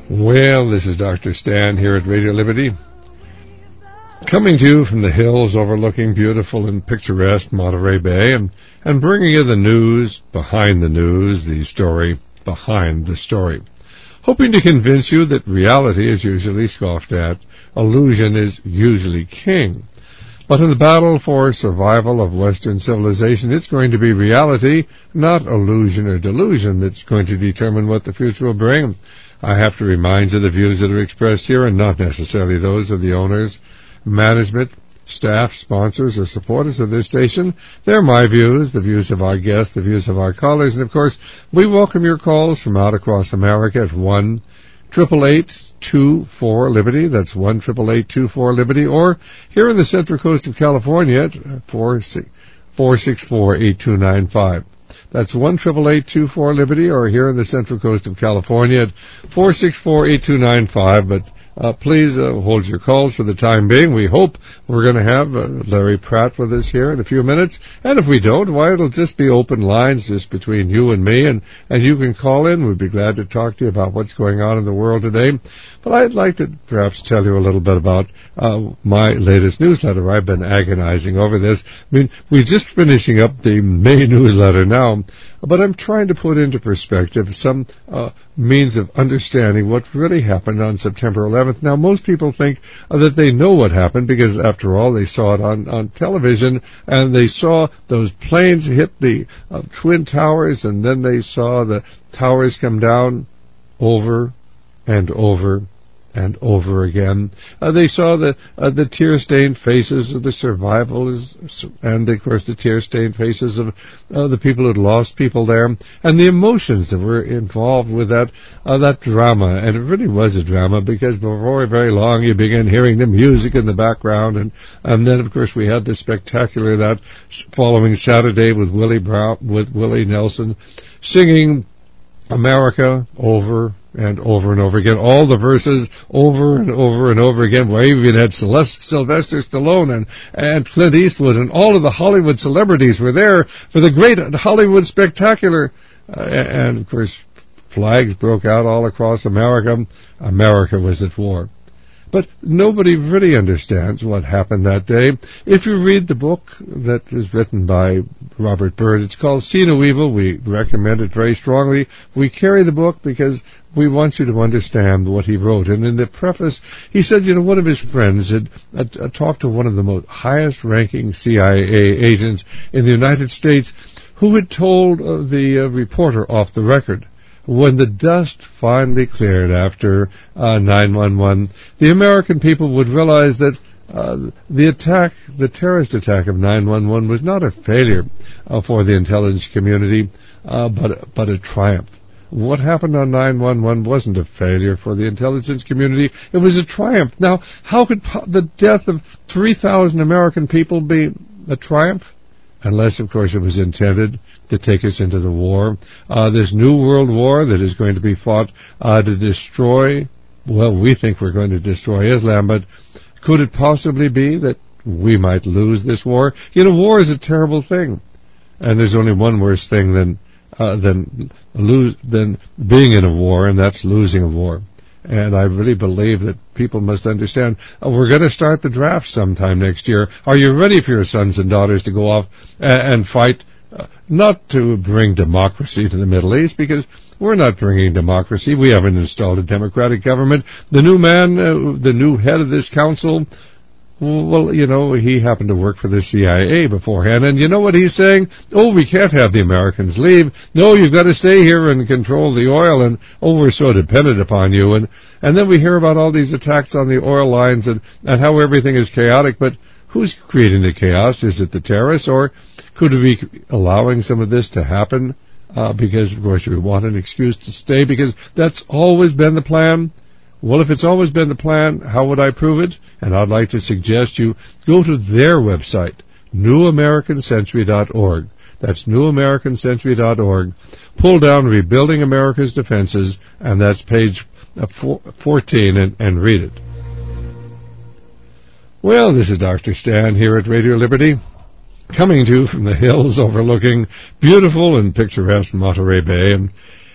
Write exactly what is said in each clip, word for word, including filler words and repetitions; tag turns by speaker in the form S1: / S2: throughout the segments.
S1: Well, this is Doctor Stan here at Radio Liberty, coming to you from the hills overlooking beautiful and picturesque Monterey Bay, and, and bringing you the news behind the news, the story behind the story. Hoping to convince you that reality is usually scoffed at, illusion is usually king. But in the battle for survival of Western civilization, it's going to be reality, not illusion or delusion, that's going to determine what the future will bring. I have to remind you the views that are expressed here are not necessarily those of the owners, management, staff, sponsors, or supporters of this station. They're my views, the views of our guests, the views of our callers, and of course, we welcome your calls from out across America at one eight eight eight, two four, Liberty. That's one eight eight eight, two four, Liberty. Or here in the Central Coast of California at four six four, eight two nine five. That's one eight eight eight, two four, Liberty, or here in the Central Coast of California at four six four, eight two nine five. But uh, please uh, hold your calls for the time being. We hope we're going to have uh, Larry Pratt with us here in a few minutes. And if we don't, why, it'll just be open lines just between you and me, and, and you can call in. We'd be glad to talk to you about what's going on in the world today. But I'd like to perhaps tell you a little bit about uh, my latest newsletter. I've been agonizing over this. I mean, we're just finishing up the May newsletter now, but I'm trying to put into perspective some uh, means of understanding what really happened on September eleventh. Now, most people think uh, that they know what happened because, after all, they saw it on, on television, and they saw those planes hit the uh, Twin Towers, and then they saw the towers come down over and over and over again. Uh, they saw the uh, the tear-stained faces of the survivors, and of course the tear-stained faces of uh, the people who'd lost people there, and the emotions that were involved with that uh, that drama. And it really was a drama, because before very long you began hearing the music in the background, and and then of course we had the spectacular that following Saturday with Willie Brown, with Willie Nelson singing America over and over and over again, all the verses over and over and over again. We even had Sylvester Stallone and, and Clint Eastwood, and all of the Hollywood celebrities were there for the great Hollywood spectacular. Uh, and, of course, flags broke out all across America. America was at war. But nobody really understands what happened that day. If you read the book that is written by Robert Byrd, it's called See No Evil. We recommend it very strongly. We carry the book because we want you to understand what he wrote. And in the preface, he said, you know, one of his friends had uh, talked to one of the most highest-ranking C I A agents in the United States, who had told uh, the uh, reporter off the record, when the dust finally cleared after uh, nine one one, the American people would realize that uh, the attack, the terrorist attack of nine one one, was not a failure uh, for the intelligence community, uh, but but a triumph. What happened on nine one one wasn't a failure for the intelligence community. It was a triumph. Now, how could po- the death of three thousand American people be a triumph? Unless, of course, it was intended to take us into the war. Uh, this new world war that is going to be fought uh, to destroy, well, we think we're going to destroy Islam, but could it possibly be that we might lose this war? You know, war is a terrible thing, and there's only one worse thing than uh, than lose than being in a war, and that's losing a war. And I really believe that people must understand, uh, we're going to start the draft sometime next year. Are you ready for your sons and daughters to go off and, and fight, uh, not to bring democracy to the Middle East, because we're not bringing democracy. We haven't installed a democratic government. The new man, uh, the new head of this council, well, you know, he happened to work for the C I A beforehand, and you know what he's saying? Oh, we can't have the Americans leave. No, you've got to stay here and control the oil, and oh, we're so dependent upon you. And, and then we hear about all these attacks on the oil lines and, and how everything is chaotic, but who's creating the chaos? Is it the terrorists, or could we be allowing some of this to happen uh, because, of course, we want an excuse to stay, because that's always been the plan? Well, if it's always been the plan, how would I prove it? And I'd like to suggest you go to their website, new american century dot org. That's new american century dot org. Pull down Rebuilding America's Defenses, and that's page fourteen, and, and read it. Well, this is Doctor Stan here at Radio Liberty, coming to you from the hills overlooking beautiful and picturesque Monterey Bay. And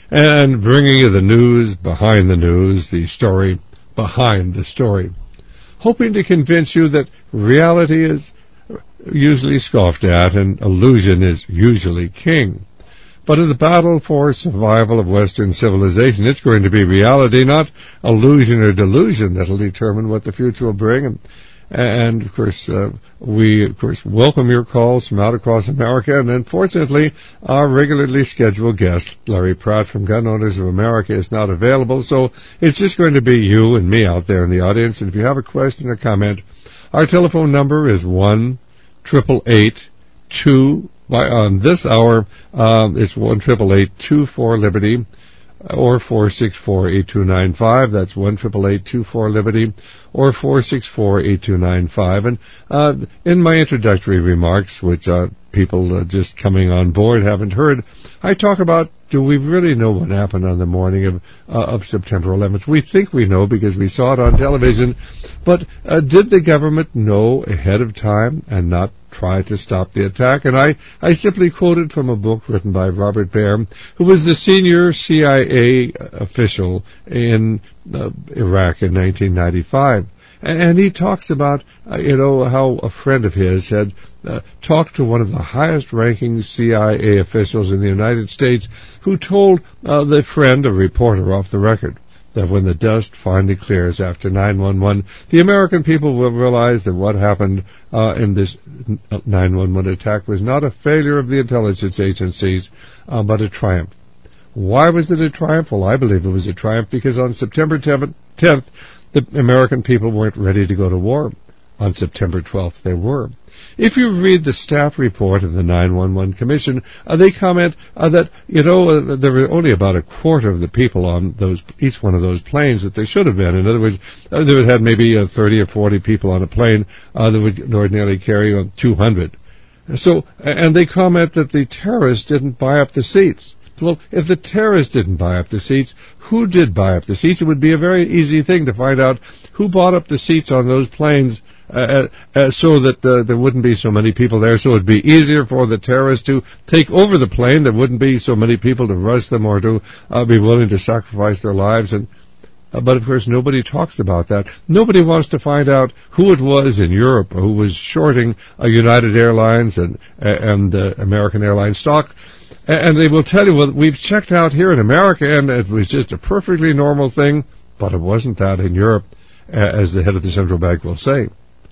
S1: and bringing you the news behind the news, the story behind the story, hoping to convince you that reality is usually scoffed at and illusion is usually king. But in the battle for survival of Western civilization, it's going to be reality, not illusion or delusion, that'll determine what the future will bring. And, and of course, uh, we, of course, welcome your calls from out across America. And unfortunately, our regularly scheduled guest, Larry Pratt from Gun Owners of America, is not available. So it's just going to be you and me out there in the audience. And if you have a question or comment, our telephone number is one triple eight two. By, on this hour, um, it's one triple eight two four Liberty or four six four eight two nine five. That's one triple eight two four Liberty or four six four eight two nine five. And uh, in my introductory remarks, which uh, people uh, just coming on board haven't heard, I talk about, do we really know what happened on the morning of uh, of September eleventh? We think we know because we saw it on television, but uh, did the government know ahead of time and not try to stop the attack? And I, I simply quoted from a book written by Robert Baer, who was the senior C I A official in uh, Iraq in nineteen ninety-five. And he talks about, uh, you know, how a friend of his had uh, talked to one of the highest-ranking C I A officials in the United States, who told uh, the friend, a reporter off the record, that when the dust finally clears after nine one one, the American people will realize that what happened uh, in this nine one one attack was not a failure of the intelligence agencies, uh, but a triumph. Why was it a triumph? Well, I believe it was a triumph because on September tenth, the American people weren't ready to go to war. On September twelfth, they were. If you read the staff report of the nine one one Commission, uh, they comment uh, that, you know, uh, there were only about a quarter of the people on those each one of those planes that there should have been. In other words, uh, they would have maybe uh, thirty or forty people on a plane uh, that would ordinarily carry uh, two hundred. So, and they comment that the terrorists didn't buy up the seats. Well, if the terrorists didn't buy up the seats, who did buy up the seats? It would be a very easy thing to find out who bought up the seats on those planes uh, uh, so that uh, there wouldn't be so many people there, so it would be easier for the terrorists to take over the plane. There wouldn't be so many people to rush them or to uh, be willing to sacrifice their lives. And uh, but, of course, nobody talks about that. Nobody wants to find out who it was in Europe who was shorting uh, United Airlines and, and uh, American Airlines stock. And they will tell you, well, we've checked out here in America, and it was just a perfectly normal thing, but it wasn't that in Europe, as the head of the central bank will say.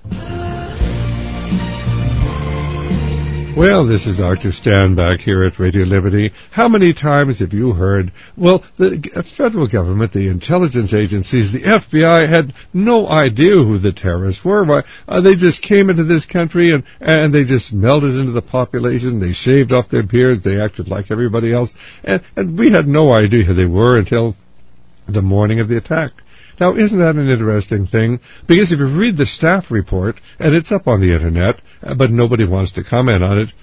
S1: Well, this is Doctor Stan back here at Radio Liberty. How many times have you heard, well, the federal government, the intelligence agencies, the F B I had no idea who the terrorists were. Why, uh, they just came into this country and, and they just melded into the population. They shaved off their beards. They acted like everybody else. And, and we had no idea who they were until the morning of the attack. Now, isn't that an interesting thing? Because if you read the staff report, and it's up on the Internet, but nobody wants to comment on it,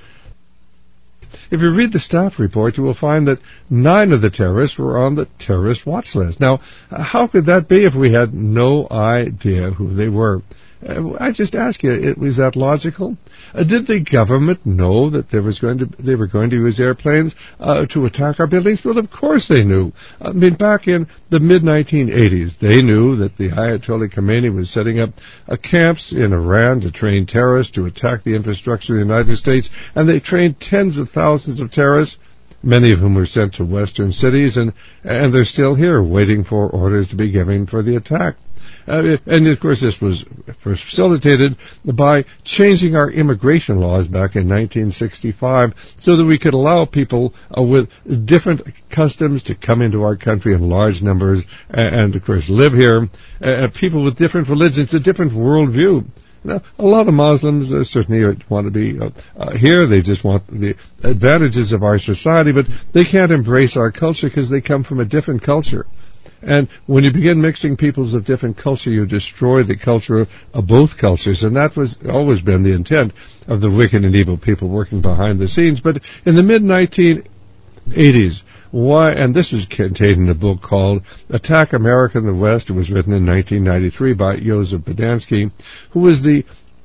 S1: if you read the staff report, you will find that nine of the terrorists were on the terrorist watch list. Now, how could that be if we had no idea who they were? I just ask you, is that logical? Uh, did the government know that there was going to they were going to use airplanes uh, to attack our buildings? Well, of course they knew. I mean, back in the mid nineteen eighties, they knew that the Ayatollah Khomeini was setting up uh, camps in Iran to train terrorists to attack the infrastructure of the United States, and they trained tens of thousands of terrorists, many of whom were sent to Western cities, and and they're still here waiting for orders to be given for the attack. Uh, and, of course, this was facilitated by changing our immigration laws back in nineteen sixty-five so that we could allow people uh, with different customs to come into our country in large numbers and, and of course, live here. Uh, people with different religions, a different worldview. Now, a lot of Muslims uh, certainly want to be uh, uh, here. They just want the advantages of our society, but they can't embrace our culture because they come from a different culture. And when you begin mixing peoples of different culture, you destroy the culture of both cultures. And that was always been the intent of the wicked and evil people working behind the scenes. But in the mid nineteen eighties, why, and this is contained in a book called Attack America in the West. It was written in nineteen ninety-three by Joseph Bodansky, who was the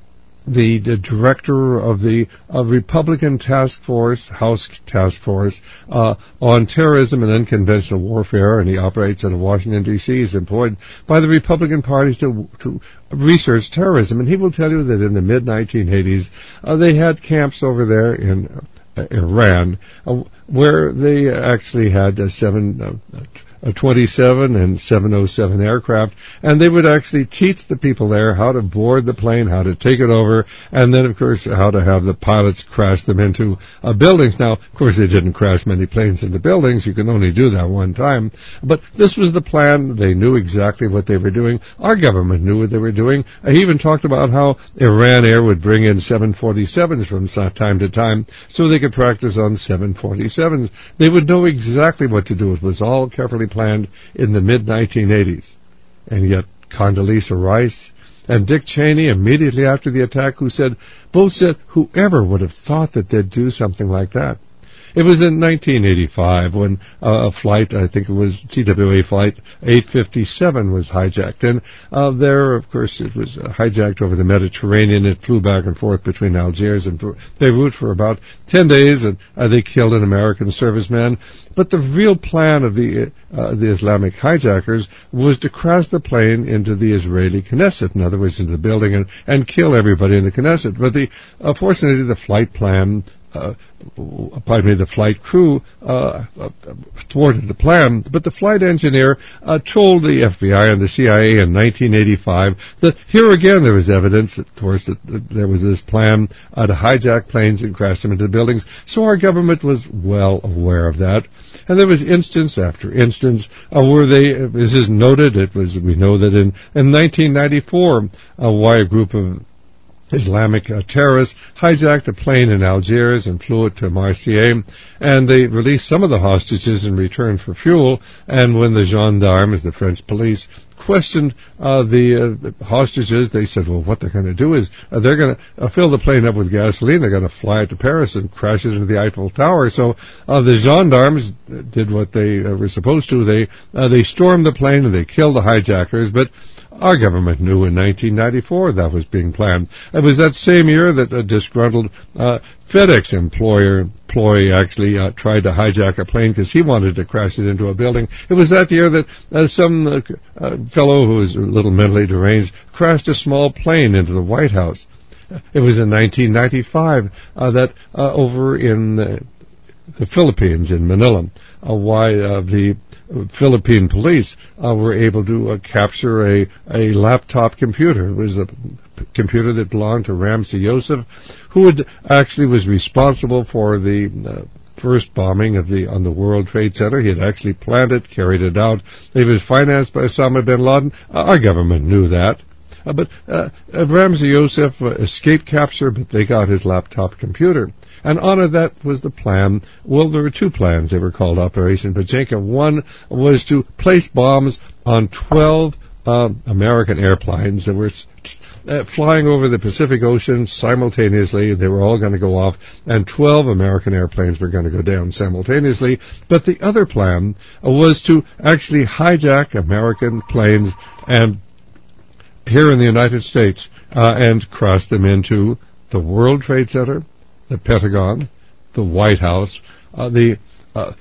S1: the, the director of the uh, Republican Task Force, House Task Force, uh, on terrorism and unconventional warfare, and he operates out of Washington, D C He's employed by the Republican Party to, to research terrorism, and he will tell you that in the mid nineteen eighties, uh, they had camps over there in uh, Iran, uh, where they actually had uh, seven... Uh, a twenty-seven and seven oh seven aircraft, and they would actually teach the people there how to board the plane, how to take it over, and then, of course, how to have the pilots crash them into uh, buildings. Now, of course, they didn't crash many planes into buildings. You can only do that one time. But this was the plan. They knew exactly what they were doing. Our government knew what they were doing. He even talked about how Iran Air would bring in seven forty-sevens from time to time so they could practice on seven forty-sevens. They would know exactly what to do. It was all carefully planned in the mid nineteen eighties. And yet Condoleezza Rice and Dick Cheney, immediately after the attack, who said, both said, whoever would have thought that they'd do something like that? It was in nineteen eighty-five when uh, a flight, I think it was T W A flight eight fifty-seven was hijacked. And uh, there, of course, it was uh, hijacked over the Mediterranean. It flew back and forth between Algiers and Beirut for about ten days, and uh, they killed an American serviceman. But the real plan of the uh, the Islamic hijackers was to crash the plane into the Israeli Knesset, in other words, into the building, and, and kill everybody in the Knesset. But the uh, fortunately, the flight plan Uh, pardon me, the flight crew uh, uh, thwarted the plan, but the flight engineer uh, told the F B I and the C I A in nineteen eighty-five that here again there was evidence, of course, that, that there was this plan uh, to hijack planes and crash them into buildings. So our government was well aware of that, and there was instance after instance uh, where they, as is noted, it was we know that in in nineteen ninety-four, uh, why a group of Islamic uh, terrorists hijacked a plane in Algiers and flew it to Marseille, and they released some of the hostages in return for fuel. And when the gendarmes, the French police, questioned uh, the uh, hostages, they said, well, what they're going to do is uh, they're going to uh, fill the plane up with gasoline, they're going to fly it to Paris and crash it into the Eiffel Tower. So uh, the gendarmes did what they uh, were supposed to. They, uh, they stormed the plane and they killed the hijackers, but our government knew in nineteen ninety-four that was being planned. It was that same year that a disgruntled uh, FedEx employer employee actually uh, tried to hijack a plane because he wanted to crash it into a building. It was that year that uh, some uh, uh, fellow who was a little mentally deranged crashed a small plane into the White House. It was in nineteen ninety-five uh, that uh, over in uh, the Philippines, in Manila, uh, why uh, the Philippine police uh, were able to uh, capture a, a laptop computer. It was a p- computer that belonged to Ramzi Youssef, who had actually was responsible for the uh, first bombing of the on the World Trade Center. He had actually planned it, carried it out. It was financed by Osama bin Laden. Uh, our government knew that. Uh, but uh, uh, Ramzi Youssef uh, escaped capture, but they got his laptop computer. And on it, that was the plan. Well, there were two plans. They were called Operation Pachinko. One was to place bombs on twelve uh, American airplanes that were uh, flying over the Pacific Ocean simultaneously. They were all going to go off, and twelve American airplanes were going to go down simultaneously. But the other plan uh, was to actually hijack American planes and here in the United States uh, and crash them into the World Trade Center, the Pentagon, the White House, uh, the uh,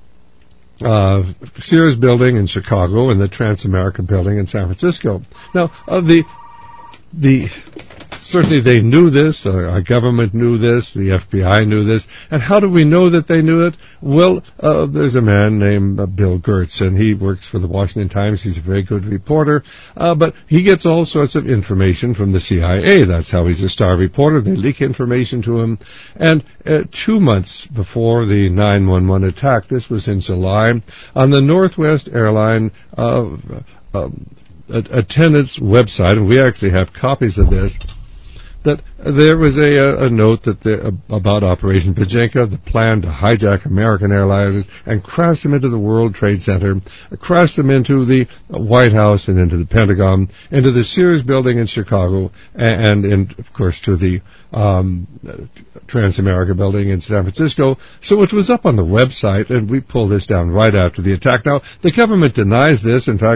S1: uh, Sears Building in Chicago, and the Trans-America Building in San Francisco. Now, uh, the the certainly they knew this. Uh, our government knew this. The F B I knew this. And how do we know that they knew it? Well, uh, there's a man named uh, Bill Gertz, and he works for the Washington Times. He's a very good reporter, uh, but he gets all sorts of information from the C I A. That's how he's a star reporter. They leak information to him. And uh, two months before the nine one one attack, this was in July, on the Northwest Airline uh, uh, attendant's website, and we actually have copies of this, that there was a, a note that the, about Operation Pachinko, the plan to hijack American airliners and crash them into the World Trade Center, crash them into the White House and into the Pentagon, into the Sears Building in Chicago, and, and of course, to the um, Trans-America Building in San Francisco. So it was up on the website, and we pulled this down right after the attack. Now, the government denies this. In fact,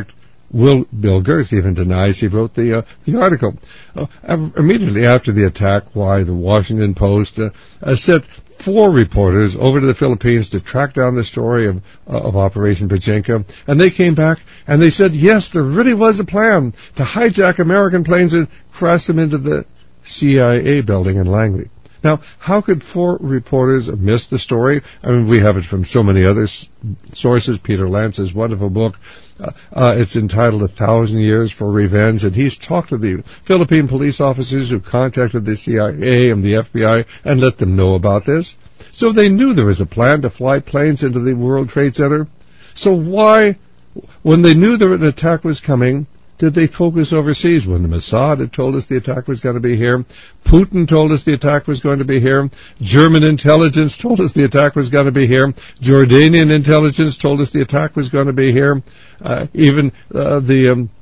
S1: Will Bill Gertz even denies he wrote the uh, the article. Uh, immediately after the attack, why the Washington Post uh, uh, sent four reporters over to the Philippines to track down the story of uh, of Operation Pachinko, and they came back and they said, yes, there really was a plan to hijack American planes and crash them into the C I A building in Langley. Now, how could four reporters have missed the story? I mean, we have it from so many other s- sources. Peter Lance's wonderful book, uh, uh, it's entitled A Thousand Years for Revenge, and he's talked to the Philippine police officers who contacted the C I A and the F B I and let them know about this. So they knew there was a plan to fly planes into the World Trade Center. So why, when they knew that an attack was coming, did they focus overseas when the Mossad had told us the attack was going to be here? Putin told us the attack was going to be here. German intelligence told us the attack was going to be here. Jordanian intelligence told us the attack was going to be here. Uh, even uh, the... Um,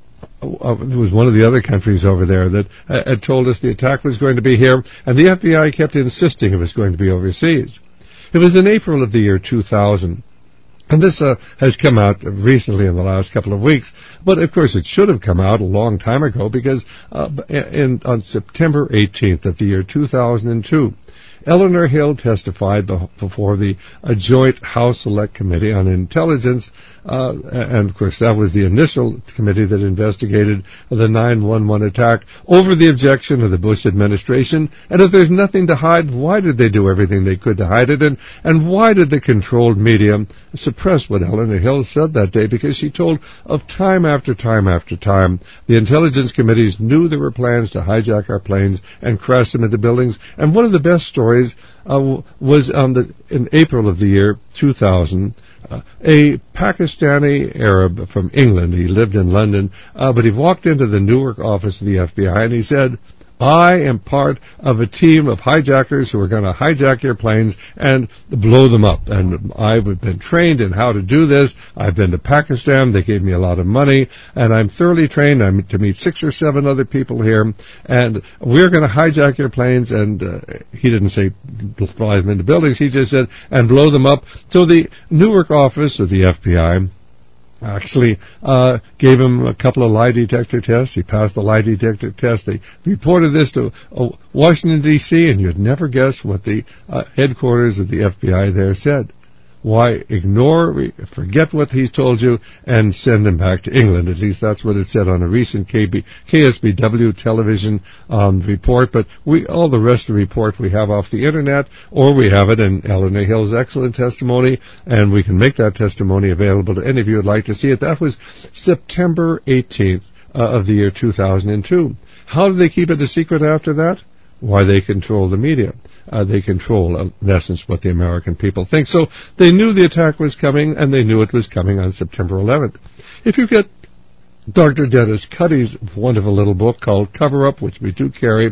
S1: Uh, there was one of the other countries over there that uh, had told us the attack was going to be here, and the F B I kept insisting it was going to be overseas. It was in April of the year two thousand. And this uh, has come out recently in the last couple of weeks. But, of course, it should have come out a long time ago because uh, in, on September eighteenth of the year two thousand two, Eleanor Hill testified before the uh, Joint House Select Committee on Intelligence, uh, and, of course, that was the initial committee that investigated the nine one one attack over the objection of the Bush administration. And if there's nothing to hide, why did they do everything they could to hide it? And, and why did the controlled media suppress what Eleanor Hill said that day? Because she told of time after time after time, the intelligence committees knew there were plans to hijack our planes and crash them into buildings. And one of the best stories Uh, was on the in April of the year two thousand. Uh, a Pakistani Arab from England. He lived in London, uh, but he walked into the Newark office of the F B I and he said, I am part of a team of hijackers who are going to hijack your planes and blow them up. And I've been trained in how to do this. I've been to Pakistan. They gave me a lot of money. And I'm thoroughly trained. I'm to meet six or seven other people here. And we're going to hijack your planes. And uh, he didn't say fly them into buildings. He just said, and blow them up. So the Newark office of the F B I actually uh, gave him a couple of lie detector tests. He passed the lie detector test. They reported this to uh, Washington, D C, and you'd never guess what the uh, headquarters of the F B I there said. Why ignore, forget what he's told you, and send him back to England? At least that's what it said on a recent K B, K S B W television um, report. But we all the rest of the report we have off the Internet, or we have it in Eleanor Hill's excellent testimony, and we can make that testimony available to any of you who would like to see it. That was September eighteenth uh, of the year two thousand two. How did they keep it a secret after that? Why, they control the media. Uh, they control, uh, in essence, what the American people think. So they knew the attack was coming, and they knew it was coming on September eleventh. If you get Doctor Dennis Cuddy's wonderful little book called Cover Up, which we do carry,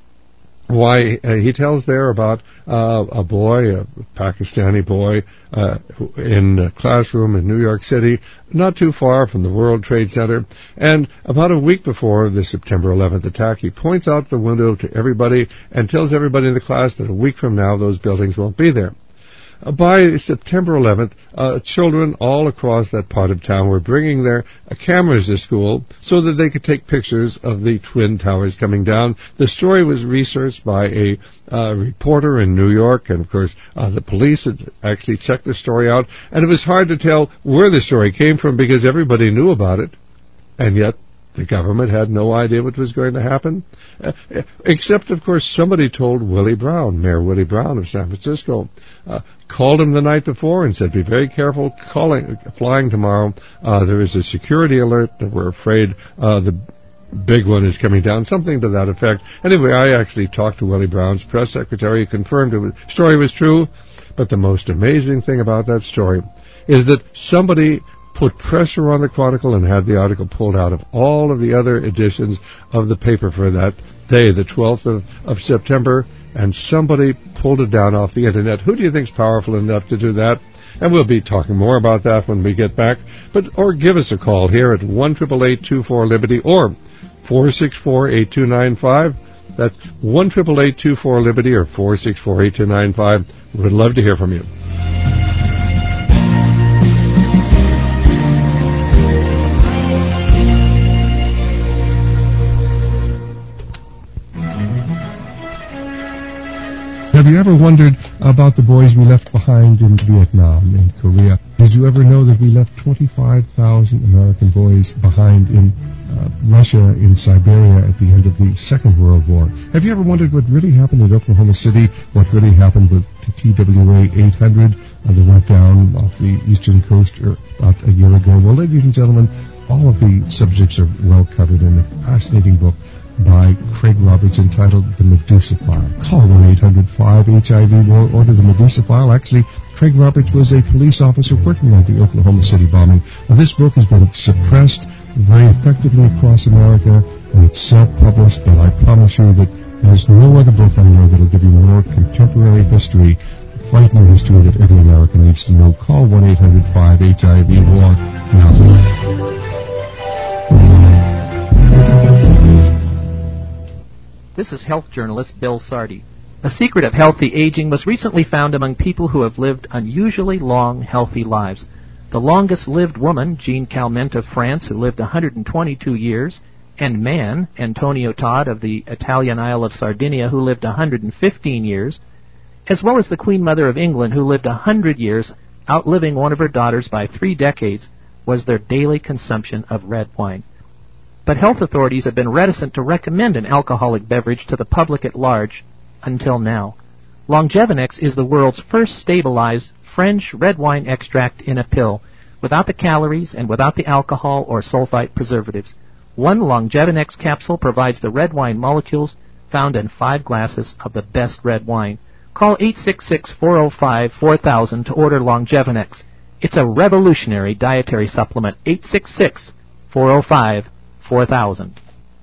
S1: why uh, he tells there about uh, a boy, a Pakistani boy, uh, in a classroom in New York City, not too far from the World Trade Center. And about a week before the September eleventh attack, he points out the window to everybody and tells everybody in the class that a week from now those buildings won't be there. By September eleventh, uh, children all across that part of town were bringing their uh, cameras to school so that they could take pictures of the Twin Towers coming down. The story was researched by a uh, reporter in New York, and of course uh, the police had actually checked the story out, and it was hard to tell where the story came from because everybody knew about it, and yet the government had no idea what was going to happen, uh, except, of course, somebody told Willie Brown, Mayor Willie Brown of San Francisco, uh, called him the night before and said, be very careful calling, flying tomorrow. Uh, there is a security alert that we're afraid uh, the big one is coming down, something to that effect. Anyway, I actually talked to Willie Brown's press secretary, confirmed the story was true, but the most amazing thing about that story is that somebody put pressure on the Chronicle and had the article pulled out of all of the other editions of the paper for that day, the twelfth of, of September, and somebody pulled it down off the Internet. Who do you think's powerful enough to do that? And we'll be talking more about that when we get back. But or give us a call here at one eight eight eight, two four, Liberty or four six four, eight two nine five. That's one eight eight eight, two four, Liberty or four six four, eight two nine five. We'd love to hear from you.
S2: ever wondered about the boys we left behind in Vietnam and Korea? Did you ever know that we left twenty-five thousand American boys behind in uh, Russia, in Siberia at the end of the Second World War? Have you ever wondered what really happened at Oklahoma City, what really happened with the T W A eight hundred uh, that went down off the eastern coast er, about a year ago? Well, ladies and gentlemen, all of the subjects are well covered in a fascinating book by Craig Roberts entitled The Medusa File. Call one eight hundred five H I V or order The Medusa File. Actually, Craig Roberts was a police officer working on the Oklahoma City bombing. Now, this book has been suppressed very effectively across America, and it's self-published, but I promise you that there's no other book I know that will give you more contemporary history, frightening history that every American needs to know. Call one eight hundred five H I V war now.
S3: This is health journalist Bill Sardi. A secret of healthy aging was recently found among people who have lived unusually long, healthy lives. The longest-lived woman, Jean Calment of France, who lived one hundred twenty-two years, and man, Antonio Todd of the Italian Isle of Sardinia, who lived one hundred fifteen years, as well as the Queen Mother of England, who lived one hundred years, outliving one of her daughters by three decades, was their daily consumption of red wine. But health authorities have been reticent to recommend an alcoholic beverage to the public at large until now. Longevinex is the world's first stabilized French red wine extract in a pill, without the calories and without the alcohol or sulfite preservatives. One Longevinex capsule provides the red wine molecules found in five glasses of the best red wine. Call eight six six, four oh five, four thousand to order Longevinex. It's a revolutionary dietary supplement. eight six six, four oh five, four thousand.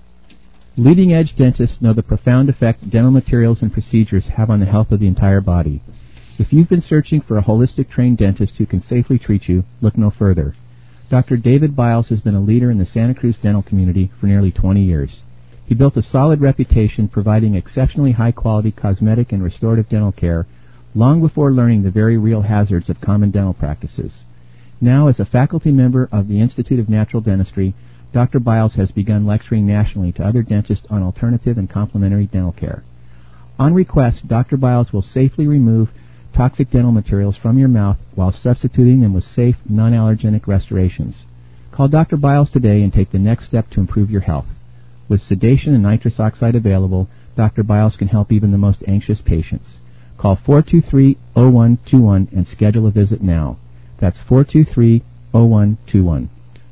S4: Leading-edge dentists know the profound effect dental materials and procedures have on the health of the entire body. If you've been searching for a holistic trained dentist who can safely treat you, look no further. Doctor David Biles has been a leader in the Santa Cruz dental community for nearly twenty years. He built a solid reputation providing exceptionally high-quality cosmetic and restorative dental care long before learning the very real hazards of common dental practices. Now, as a faculty member of the Institute of Natural Dentistry, Doctor Biles has begun lecturing nationally to other dentists on alternative and complementary dental care. On request, Doctor Biles will safely remove toxic dental materials from your mouth while substituting them with safe, non-allergenic restorations. Call Doctor Biles today and take the next step to improve your health. With sedation and nitrous oxide available, Doctor Biles can help even the most anxious patients. Call four two three, oh one two one and schedule a visit now. That's four two three, oh one two one.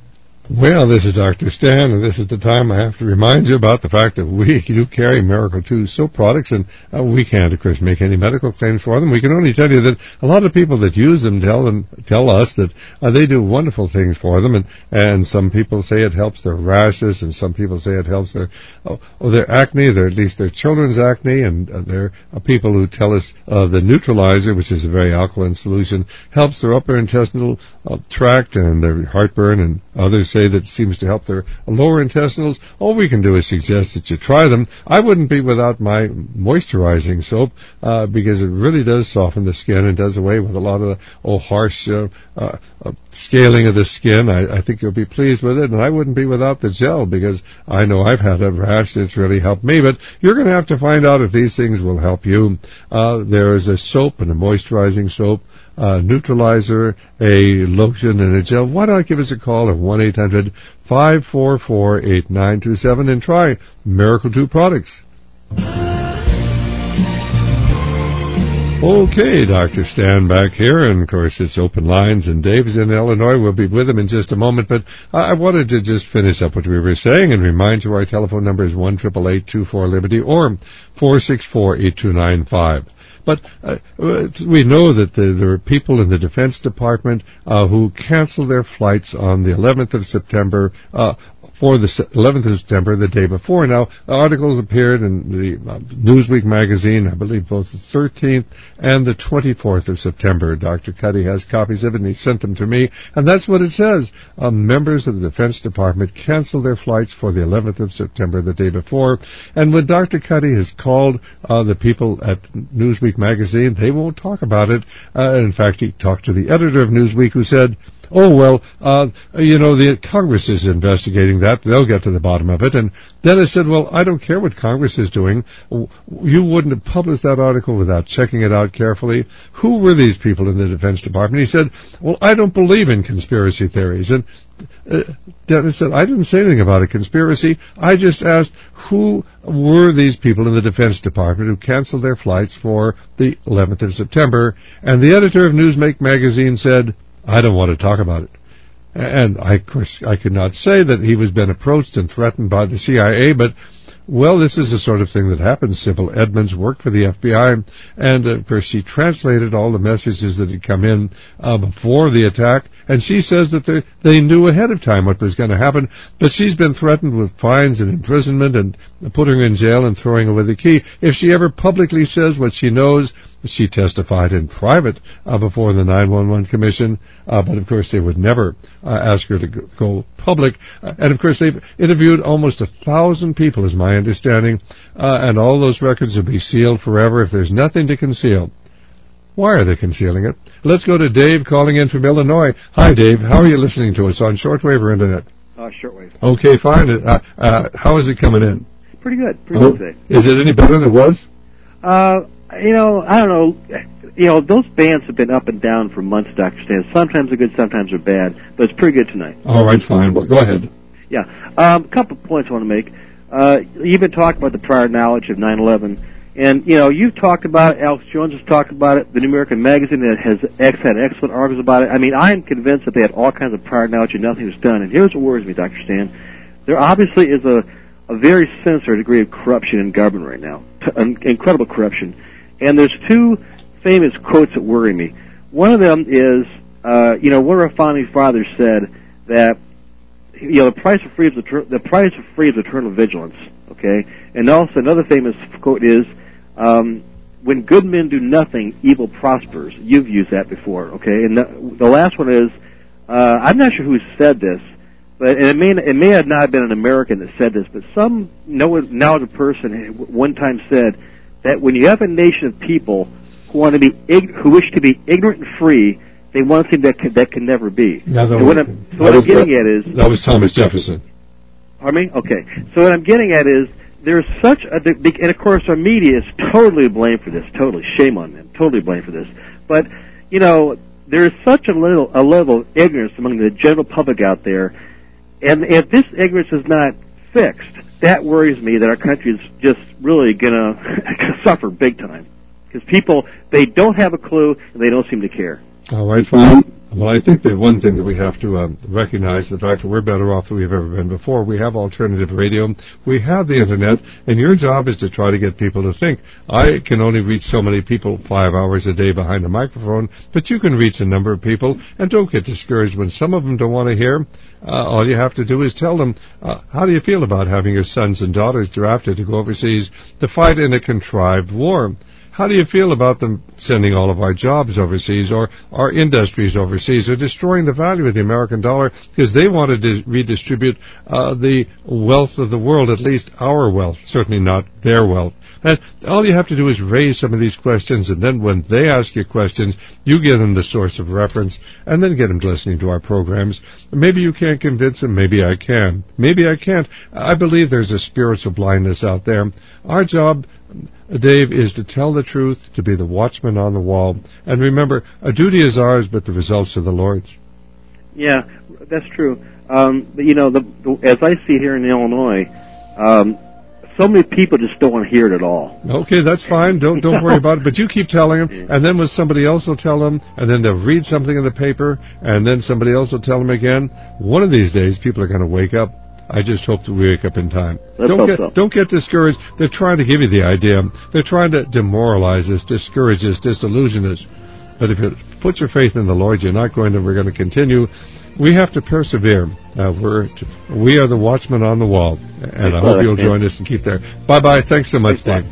S1: Well, this is Doctor Stan, and this is the time I have to remind you about the fact that we do carry Miracle two soap products, and uh, we can't, of course, make any medical claims for them. We can only tell you that a lot of people that use them tell them tell us that uh, they do wonderful things for them, and, and some people say it helps their rashes, and some people say it helps their oh, oh, their acne, their, at least their children's acne, and uh, there are people who tell us uh, the neutralizer, which is a very alkaline solution, helps their upper intestinal uh, tract and their heartburn, and others say that seems to help their lower intestinals. All we can do is suggest that you try them. I wouldn't be without my moisturizing soap uh, because it really does soften the skin and does away with a lot of the oh, harsh uh, uh, uh, scaling of the skin. I, I think you'll be pleased with it, and I wouldn't be without the gel because I know I've had a rash that's really helped me, but you're going to have to find out if these things will help you. Uh, there is a soap and a moisturizing soap, Uh, neutralizer, a lotion, and a gel. Why don't I give us a call at one eight hundred, five four four, eight nine two seven and try Miracle two products. Okay, Doctor Stan back here, and of course it's open lines, and Dave's in Illinois. We'll be with him in just a moment, but I wanted to just finish up what we were saying and remind you our telephone number is one eight eight eight, two four, Liberty or four six four, eight two nine five. But uh, we know that the, there are people in the Defense Department uh, who cancel their flights on the eleventh of September, uh, for the eleventh of September, the day before. Now, articles appeared in the uh, Newsweek magazine, I believe both the thirteenth and the twenty-fourth of September. Doctor Cuddy has copies of it, and he sent them to me, and that's what it says. Uh, members of the Defense Department cancel their flights for the eleventh of September, the day before. And when Doctor Cuddy has called uh, the people at Newsweek magazine, they won't talk about it. Uh, in fact, he talked to the editor of Newsweek, who said, oh, well, uh, you know, the Congress is investigating that. They'll get to the bottom of it. And then I said, well, I don't care what Congress is doing. You wouldn't have published that article without checking it out carefully. Who were these people in the Defense Department? He said, well, I don't believe in conspiracy theories. And uh, Dennis said, I didn't say anything about a conspiracy. I just asked, who were these people in the Defense Department who canceled their flights for the eleventh of September? And the editor of Newsmaker magazine said, I don't want to talk about it. And I, of course, I could not say that he was been approached and threatened by the C I A, but, well, this is the sort of thing that happens. Sybil Edmonds worked for the F B I, and, of course, she translated all the messages that had come in uh, before the attack, and she says that they, they knew ahead of time what was going to happen, but she's been threatened with fines and imprisonment and putting her in jail and throwing away the key. If she ever publicly says what she knows, she testified in private uh, before the nine one one Commission, uh, but of course they would never uh, ask her to go, go public. Uh, and of course they've interviewed almost a thousand people, is my understanding, uh, and all those records will be sealed forever if there's nothing to conceal. Why are they concealing it? Let's go to Dave calling in from Illinois. Hi, Dave. How are you listening to us, on shortwave or internet?
S5: Uh, shortwave.
S1: Okay, fine. Uh, uh, how is it coming in?
S5: Pretty good. Pretty
S1: oh,
S5: good today.
S1: Is it any better than it was?
S5: Uh, you know, I don't know. You know, those bands have been up and down for months, Doctor Stan. Sometimes they're good, sometimes they're bad, but it's pretty good tonight.
S1: All right, fine. Well, go ahead.
S5: Yeah. Um, a couple of points I want to make. Uh, you've been talking about the prior knowledge of nine eleven, and, you know, you've talked about it. Alex Jones has talked about it. The New American Magazine that has ex had excellent articles about it. I mean, I am convinced that they had all kinds of prior knowledge and nothing was done. And here's what worries me, Doctor Stan. There obviously is a, a very sinister degree of corruption in government right now, T- incredible corruption. And there's two famous quotes that worry me. One of them is, uh, you know, one of our founding fathers said that, you know, the price of free is the price of free is eternal vigilance. Okay, and also another famous quote is, um, "When good men do nothing, evil prospers." You've used that before. Okay, and the, the last one is, uh, I'm not sure who said this, but and it may it may have not been an American that said this, but some knowledgeable person one time said that when you have a nation of people who want to be ig- who wish to be ignorant and free, they want something that can, that can never be.
S1: Yeah, that
S5: so
S1: was,
S5: what I'm, so what I'm getting at is
S1: that was Thomas Jefferson.
S5: Pardon me? Okay. So what I'm getting at is there's such a, and of course our media is totally blamed for this. Totally, shame on them. Totally blamed for this. But you know, there is such a little a level of ignorance among the general public out there, and if this ignorance is not fixed, that worries me that our country is just really gonna suffer big time because people they don't have a clue and they don't seem to care.
S1: All right, fine. Well, I think the one thing that we have to um, recognize, the fact that we're better off than we've ever been before. We have alternative radio. We have the Internet. And your job is to try to get people to think. I can only reach so many people five hours a day behind a microphone, but you can reach a number of people. And don't get discouraged when some of them don't want to hear. Uh, all you have to do is tell them, uh, how do you feel about having your sons and daughters drafted to go overseas to fight in a contrived war? How do you feel about them sending all of our jobs overseas or our industries overseas or destroying the value of the American dollar because they want to dis- redistribute uh, the wealth of the world, at least our wealth, certainly not their wealth? And all you have to do is raise some of these questions, and then when they ask you questions, you give them the source of reference, and then get them listening to our programs. Maybe you can't convince them, maybe I can. Maybe I can't. I believe there's a spiritual blindness out there. Our job, Dave, is to tell the truth, to be the watchman on the wall. And remember, a duty is ours, but the results are the Lord's.
S5: Yeah, that's true. Um, but, you know, the, the, as I see here in Illinois, um, so many people just don't want to hear it at all.
S1: Okay, that's fine. Don't don't worry about it. But you keep telling them, and then when somebody else will tell them, and then they'll read something in the paper, and then somebody else will tell them again. One of these days, people are going to wake up. I just hope that we wake up in time.
S5: Let's
S1: don't
S5: hope
S1: get
S5: so.
S1: don't get discouraged. They're trying to give you the idea. They're trying to demoralize us, discourage us, disillusion us. But if you put your faith in the Lord, you're not going to. We're going to continue. We have to persevere. Uh, we're t- we are the watchmen on the wall, and I hope you'll join us and keep there. Bye bye. Thanks so much, Dave.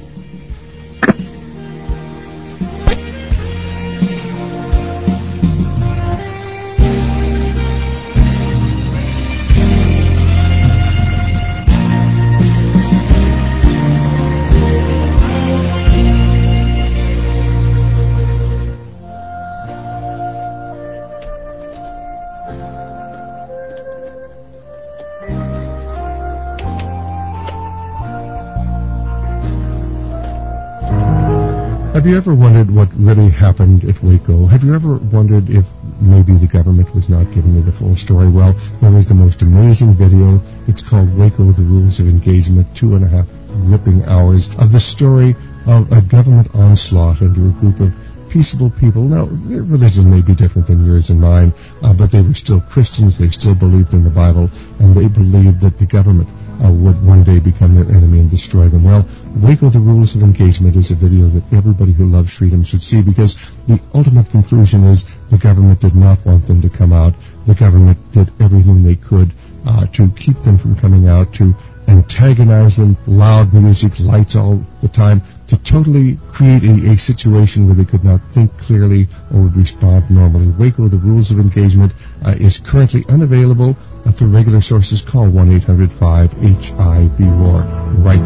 S2: Have you ever wondered what really happened at Waco? Have you ever wondered if maybe the government was not giving you the full story? Well, there was the most amazing video. It's called Waco, The Rules of Engagement, two and a half ripping hours of the story of a government onslaught under a group of peaceable people. Now, their religion may be different than yours and mine, uh, but they were still Christians. They still believed in the Bible, and they believed that the government uh, would one day become their enemy and destroy them. Well, Waco, The Rules of Engagement is a video that everybody who loves freedom should see, because the ultimate conclusion is the government did not want them to come out. The government did everything they could uh, to keep them from coming out, to antagonize them, loud music, lights all the time, to totally create a, a situation where they could not think clearly or would respond normally. Waco, The Rules of Engagement, uh, is currently unavailable. Uh, for regular sources, call one eight hundred five H I V WAR right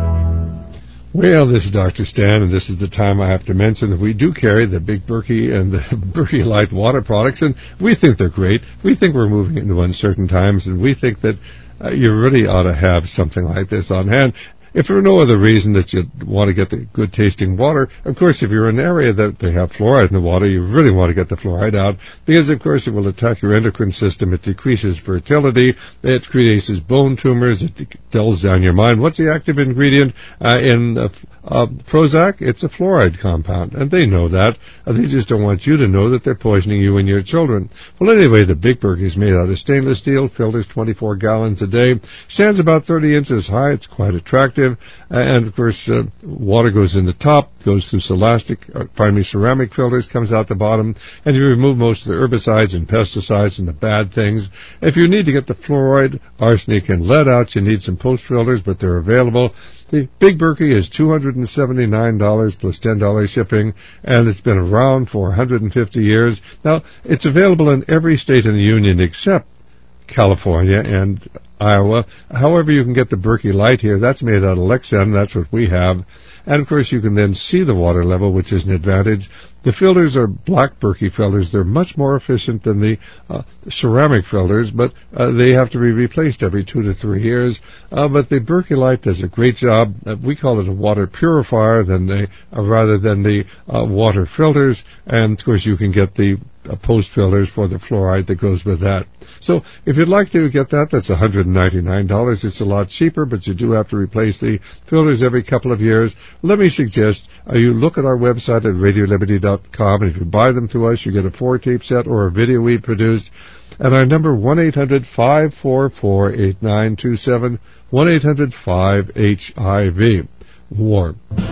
S2: now.
S1: Well, this is Doctor Stan, and this is the time I have to mention that we do carry the Big Berkey and the Berkey Light water products, and we think they're great. We think we're moving into uncertain times, and we think that uh, you really ought to have something like this on hand. If for no other reason that you want to get the good-tasting water, of course, if you're in an area that they have fluoride in the water, you really want to get the fluoride out, because, of course, it will attack your endocrine system. It decreases fertility. It creates bone tumors. It dulls down your mind. What's the active ingredient uh, in uh, uh, Prozac? It's a fluoride compound, and they know that. Uh, they just don't want you to know that they're poisoning you and your children. Well, anyway, the Big Berkey is made out of stainless steel, filters twenty-four gallons a day, stands about thirty inches high. It's quite attractive. And, of course, uh, water goes in the top, goes through celastic, uh, pardon me, ceramic filters, comes out the bottom, and you remove most of the herbicides and pesticides and the bad things. If you need to get the fluoride, arsenic, and lead out, you need some post filters, but they're available. The Big Berkey is two hundred seventy-nine dollars plus ten dollars shipping, and it's been around for one hundred fifty years. Now, it's available in every state in the Union except California and Iowa. However, you can get the Berkey Light here. That's made out of Lexan. That's what we have. And, of course, you can then see the water level, which is an advantage. The filters are black Berkey filters. They're much more efficient than the uh, ceramic filters, but uh, they have to be replaced every two to three years. Uh, but the Berkey Light does a great job. Uh, we call it a water purifier than the, uh, rather than the uh, water filters. And, of course, you can get the uh, post filters for the fluoride that goes with that. So if you'd like to get that, that's one hundred ninety-nine dollars. It's a lot cheaper, but you do have to replace the filters every couple of years. Let me suggest uh, you look at our website at radio liberty dot com, and if you buy them through us, you get a four-tape set or a video we produced. And our number, one eight hundred five four four eight nine two seven, one eight hundred five H I V. WAR.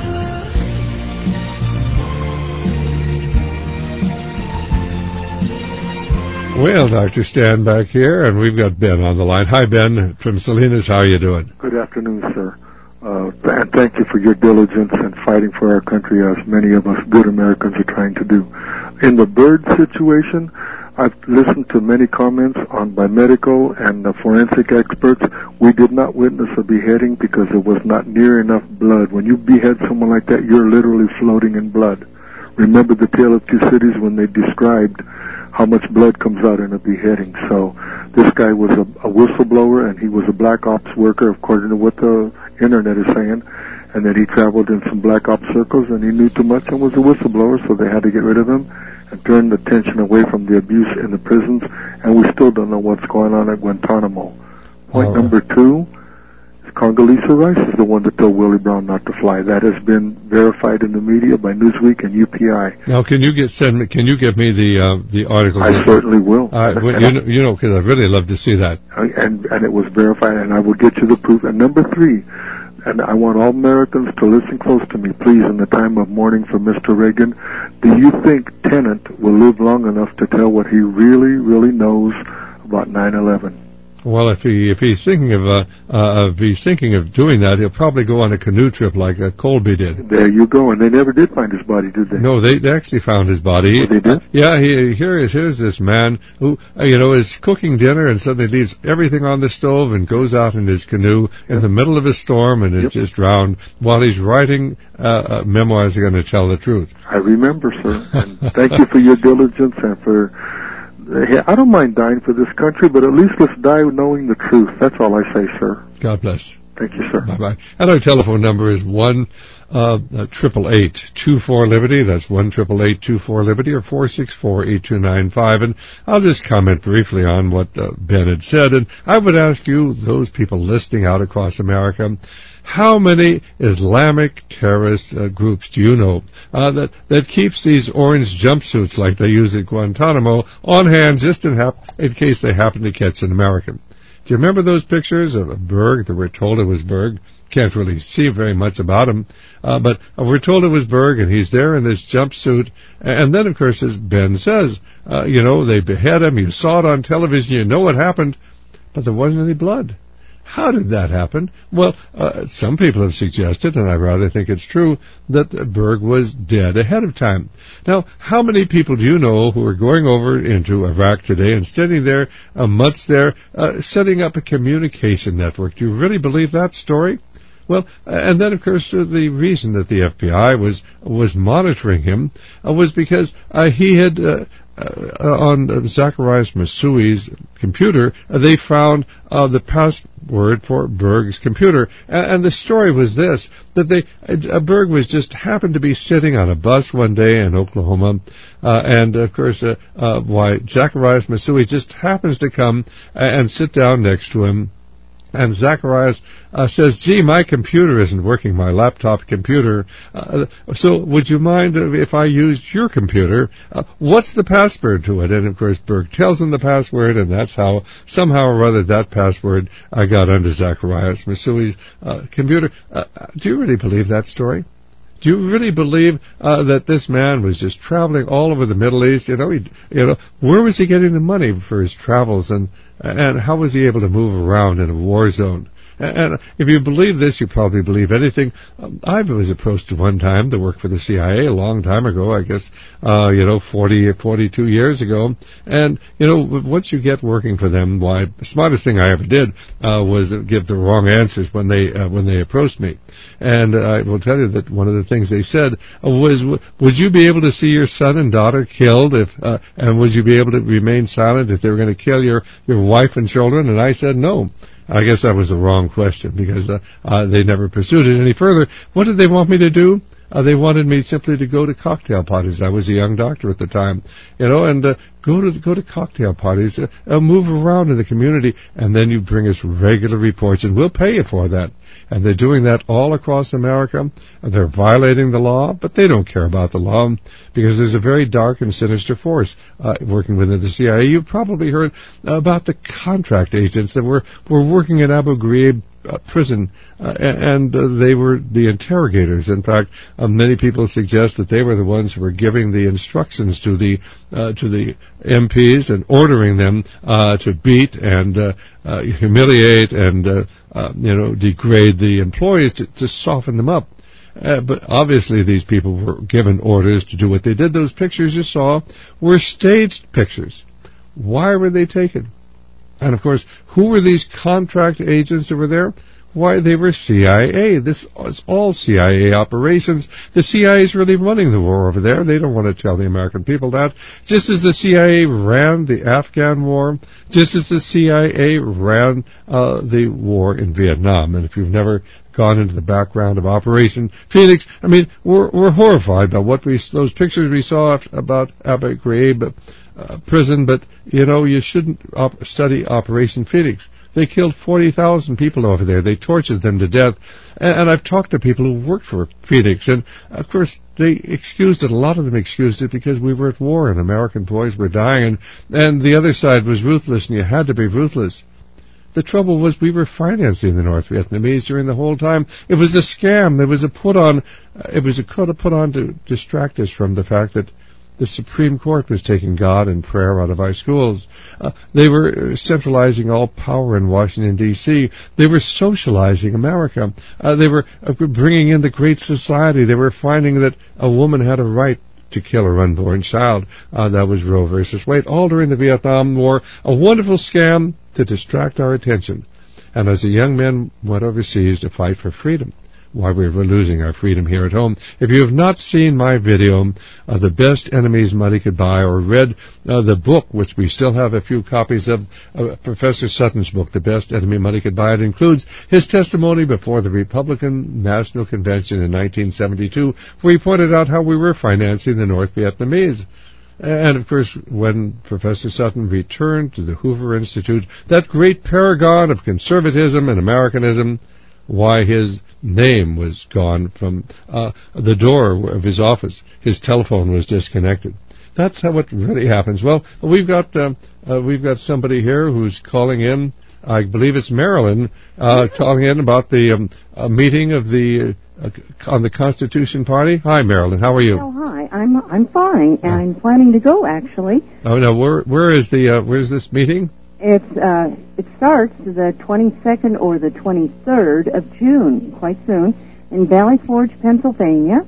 S1: Well, Doctor Stan back here, and we've got Ben on the line. Hi, Ben, from Salinas. How are you doing?
S6: Good afternoon, sir. Uh, and thank you for your diligence and fighting for our country, as many of us good Americans are trying to do. In the bird situation, I've listened to many comments on by medical and uh, forensic experts. We did not witness a beheading because there was not near enough blood. When you behead someone like that, you're literally floating in blood. Remember the Tale of Two Cities when they described how much blood comes out in a beheading. So this guy was a, a whistleblower, and he was a black ops worker, according to what the internet is saying. And then he traveled in some black ops circles, and he knew too much and was a whistleblower, so they had to get rid of him and turn the attention away from the abuse in the prisons. And we still don't know what's going on at Guantanamo. Point
S1: right.
S6: number two, Condoleezza Rice is the one that told Willie Brown not to fly. That has been verified in the media by Newsweek and U P I.
S1: Now, can you get send me? Can you give me the uh, the article?
S6: I
S1: that,
S6: certainly will.
S1: Uh, well, you know, you know, because I'd really love to see that.
S6: And and it was verified, and I will get you the proof. And number three, and I want all Americans to listen close to me, please, in the time of mourning for Mister Reagan. Do you think Tennant will live long enough to tell what he really, really knows about nine eleven?
S1: Well, if he if he's thinking of uh, uh if he's thinking of doing that, he'll probably go on a canoe trip like uh, Colby did.
S6: There you go. And they never did find his body, did they?
S1: No, they, they actually found his body.
S6: Oh, they did?
S1: Uh, yeah, he, here is here's this man who uh, you know is cooking dinner and suddenly leaves everything on the stove and goes out in his canoe in the middle of a storm and is
S6: Yep.
S1: just drowned while he's writing uh, uh, memoirs. Are going to tell the truth.
S6: I remember, sir. And thank you for your diligence and for... I don't mind dying for this country, but at least let's die knowing the truth. That's all I say, sir.
S1: God bless.
S6: Thank you, sir.
S1: Bye-bye. And our telephone number is one triple eight two four Liberty. That's one triple eight two four Liberty, or four six four eight two nine five. And I'll just comment briefly on what uh, Ben had said. And I would ask you, those people listening out across America, how many Islamic terrorist uh, groups do you know uh, that that keeps these orange jumpsuits like they use at Guantanamo on hand just in, hap- in case they happen to catch an American? Do you remember those pictures of Berg that we're told it was Berg? Can't really see very much about him, uh, but we're told it was Berg, and he's there in this jumpsuit. And then, of course, as Ben says, uh, you know, they behead him. You saw it on television. You know what happened, but there wasn't any blood. How did that happen? Well, uh, some people have suggested, and I rather think it's true, that Berg was dead ahead of time. Now, how many people do you know who are going over into Iraq today and standing there uh, months there, uh, setting up a communication network? Do you really believe that story? Well, and then, of course, uh, the reason that the F B I was was monitoring him uh, was because uh, he had, uh, uh, on uh, Zacharias Masui's computer, uh, they found uh, the password for Berg's computer. And, and the story was this, that they uh, Berg was just happened to be sitting on a bus one day in Oklahoma, uh, and, of course, uh, uh, why Zacharias Masui just happens to come and sit down next to him. And Zacharias uh, says, gee, my computer isn't working, my laptop computer. Uh, so would you mind if I used your computer? Uh, what's the password to it? And, of course, Berg tells him the password, and that's how, somehow or other, that password uh, got under Zacharias Masui's uh, computer. Uh, do you really believe that story? Do you really believe uh, that this man was just traveling all over the Middle East? You know, he, you know, where was he getting the money for his travels, and and how was he able to move around in a war zone? And if you believe this, you probably believe anything. Um, I was approached at one time to work for the C I A a long time ago, I guess, uh, you know, forty, forty-two years ago. And, you know, once you get working for them, why, the smartest thing I ever did uh, was give the wrong answers when they uh, when they approached me. And uh, I will tell you that one of the things they said was, would you be able to see your son and daughter killed, if uh, and would you be able to remain silent if they were going to kill your, your wife and children? And I said no. I guess that was the wrong question, because uh, uh, they never pursued it any further. What did they want me to do? Uh, they wanted me simply to go to cocktail parties. I was a young doctor at the time, you know, and uh, go to go to cocktail parties, uh, uh, move around in the community, and then you bring us regular reports, and we'll pay you for that. And they're doing that all across America. They're violating the law, but they don't care about the law, because there's a very dark and sinister force uh, working within the C I A. You've probably heard about the contract agents that were, were working at Abu Ghraib uh, prison, uh, and uh, they were the interrogators. In fact, uh, many people suggest that they were the ones who were giving the instructions to the uh, to the M Ps and ordering them uh, to beat and uh, uh, humiliate and uh, uh, you know degrade the employees to, to soften them up. Uh, but obviously these people were given orders to do what they did. Those pictures you saw were staged pictures. Why were they taken? And, of course, who were these contract agents that were there? Why, they were C I A. This is all C I A operations. The C I A is really running the war over there. They don't want to tell the American people that. Just as the C I A ran the Afghan war, just as the C I A ran uh, the war in Vietnam. And if you've never gone into the background of Operation Phoenix, I mean, we're, we're horrified by what we, those pictures we saw about Abu Ghraib uh, prison, but, you know, you shouldn't op- study Operation Phoenix. They killed forty thousand people over there. They tortured them to death. And, and I've talked to people who worked for Phoenix, and, of course, they excused it. A lot of them excused it because we were at war and American boys were dying, and, and the other side was ruthless, and you had to be ruthless. The trouble was we were financing the North Vietnamese during the whole time. It was a scam. There was a put-on. Uh, it was a put-on to distract us from the fact that the Supreme Court was taking God and prayer out of our schools. Uh, they were centralizing all power in Washington, D C They were socializing America. Uh, they were uh, bringing in the Great Society. They were finding that a woman had a right to kill her unborn child. Uh, that was Roe versus Wade. All during the Vietnam War. A wonderful scam to distract our attention. And as a young man went overseas to fight for freedom, why we were losing our freedom here at home. If you have not seen my video, uh, The Best Enemies Money Could Buy, or read uh, the book, which we still have a few copies of, uh, Professor Sutton's book, The Best Enemy Money Could Buy, it includes his testimony before the Republican National Convention in nineteen seventy-two, where he pointed out how we were financing the North Vietnamese. And, of course, when Professor Sutton returned to the Hoover Institute, that great paragon of conservatism and Americanism, why his name was gone from uh, the door of his office. His telephone was disconnected. That's how it really happens. Well, we've got uh, uh, we've got somebody here who's calling in. I believe it's Marilyn uh, calling in about the um, uh, meeting of the uh, on the Constitution Party. Hi, Marilyn. How are you?
S7: Oh, hi. I'm I'm fine. Oh. I'm planning to go, actually.
S1: Oh no, where where is the uh, where's this meeting?
S7: It's uh, it starts the twenty-second or the twenty-third of June, quite soon, in Valley Forge, Pennsylvania,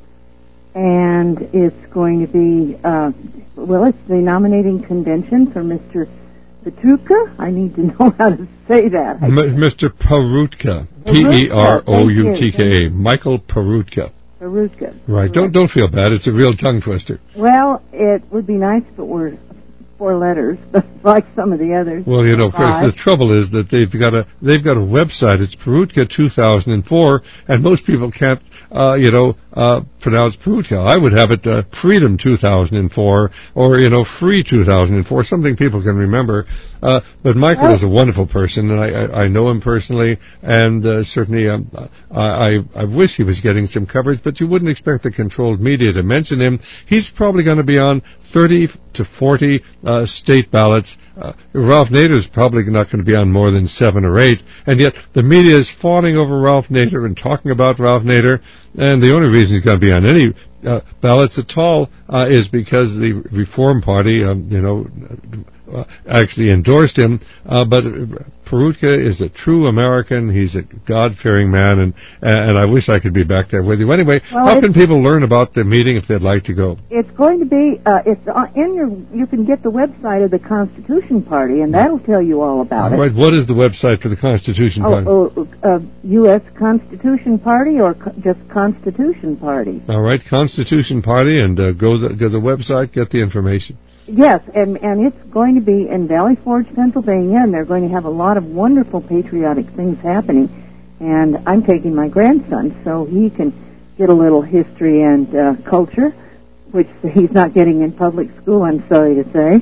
S7: and it's going to be uh, well, it's the nominating convention for Mister Perutka. I need to know how to say that.
S1: M- Mister Perutka, P E R O U T K A, Michael Perutka.
S7: Perutka.
S1: Right. Don't don't feel bad. It's a real tongue twister.
S7: Well, it would be nice if it were four letters, but like some of the others.
S1: Well, you know, of course, the trouble is that they've got a they've got a website. It's Perutka two thousand four, and most people can't, uh, you know, uh, pronounce Perutka. I would have it uh, Freedom two thousand four, or you know, Free two thousand four, something people can remember. Uh, but Michael well, is a wonderful person, and I, I, I know him personally, and uh, certainly um, I, I wish he was getting some coverage, but you wouldn't expect the controlled media to mention him. He's probably going to be on thirty to forty uh, state ballots. Uh, Ralph Nader's probably not going to be on more than seven or eight, and yet the media is fawning over Ralph Nader and talking about Ralph Nader, and the only reason he's going to be on any uh, ballots at all uh, is because the Reform Party, um, you know, uh, actually endorsed him, uh, but Perutka is a true American. He's a God-fearing man, and and I wish I could be back there with you. Anyway, well, how can people learn about the meeting if they'd like to go?
S7: It's going to be, uh, it's in your, you can get the website of the Constitution Party, and that'll tell you all about
S1: all
S7: it.
S1: Right, what is the website for the Constitution
S7: oh,
S1: Party?
S7: Oh, uh, U S Constitution Party, or co- just Constitution Party?
S1: All right, Constitution Party, and uh, go, the, go to the website, get the information.
S7: Yes, and, and it's going to be in Valley Forge, Pennsylvania, and they're going to have a lot of wonderful patriotic things happening. And I'm taking my grandson so he can get a little history and uh, culture, which he's not getting in public school, I'm sorry to say.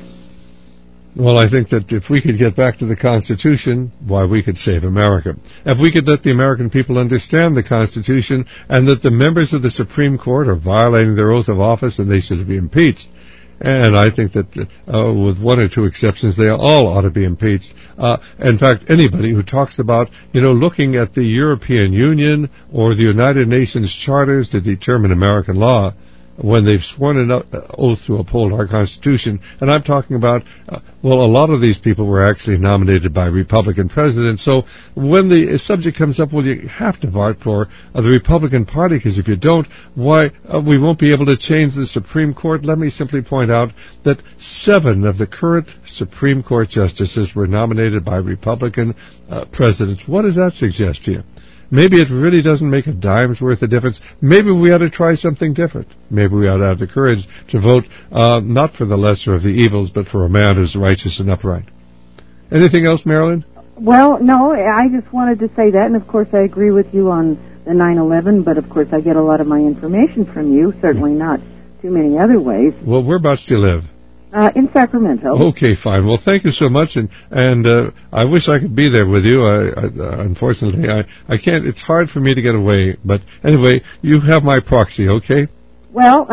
S1: Well, I think that if we could get back to the Constitution, why, we could save America. If we could let the American people understand the Constitution and that the members of the Supreme Court are violating their oath of office and they should be impeached. And I think that, uh, with one or two exceptions, they all ought to be impeached. Uh, in fact, anybody who talks about, you know, looking at the European Union or the United Nations charters to determine American law, when they've sworn an oath to uphold our Constitution, and I'm talking about, uh, well, a lot of these people were actually nominated by Republican presidents, so when the subject comes up, well, you have to vote for uh, the Republican Party, because if you don't, why, uh, we won't be able to change the Supreme Court. Let me simply point out that seven of the current Supreme Court justices were nominated by Republican uh, presidents. What does that suggest to you? Maybe it really doesn't make a dime's worth of difference. Maybe we ought to try something different. Maybe we ought to have the courage to vote uh, not for the lesser of the evils, but for a man who's righteous and upright. Anything else, Marilyn?
S7: Well, no, I just wanted to say that, and of course I agree with you on the nine eleven, but of course I get a lot of my information from you, certainly not too many other ways.
S1: Well, whereabouts do you live?
S7: Uh, in Sacramento.
S1: Okay, fine. Well, thank you so much, and and uh, I wish I could be there with you. I, I, uh, unfortunately, I, I can't. It's hard for me to get away. But anyway, you have my proxy, okay?
S7: Well,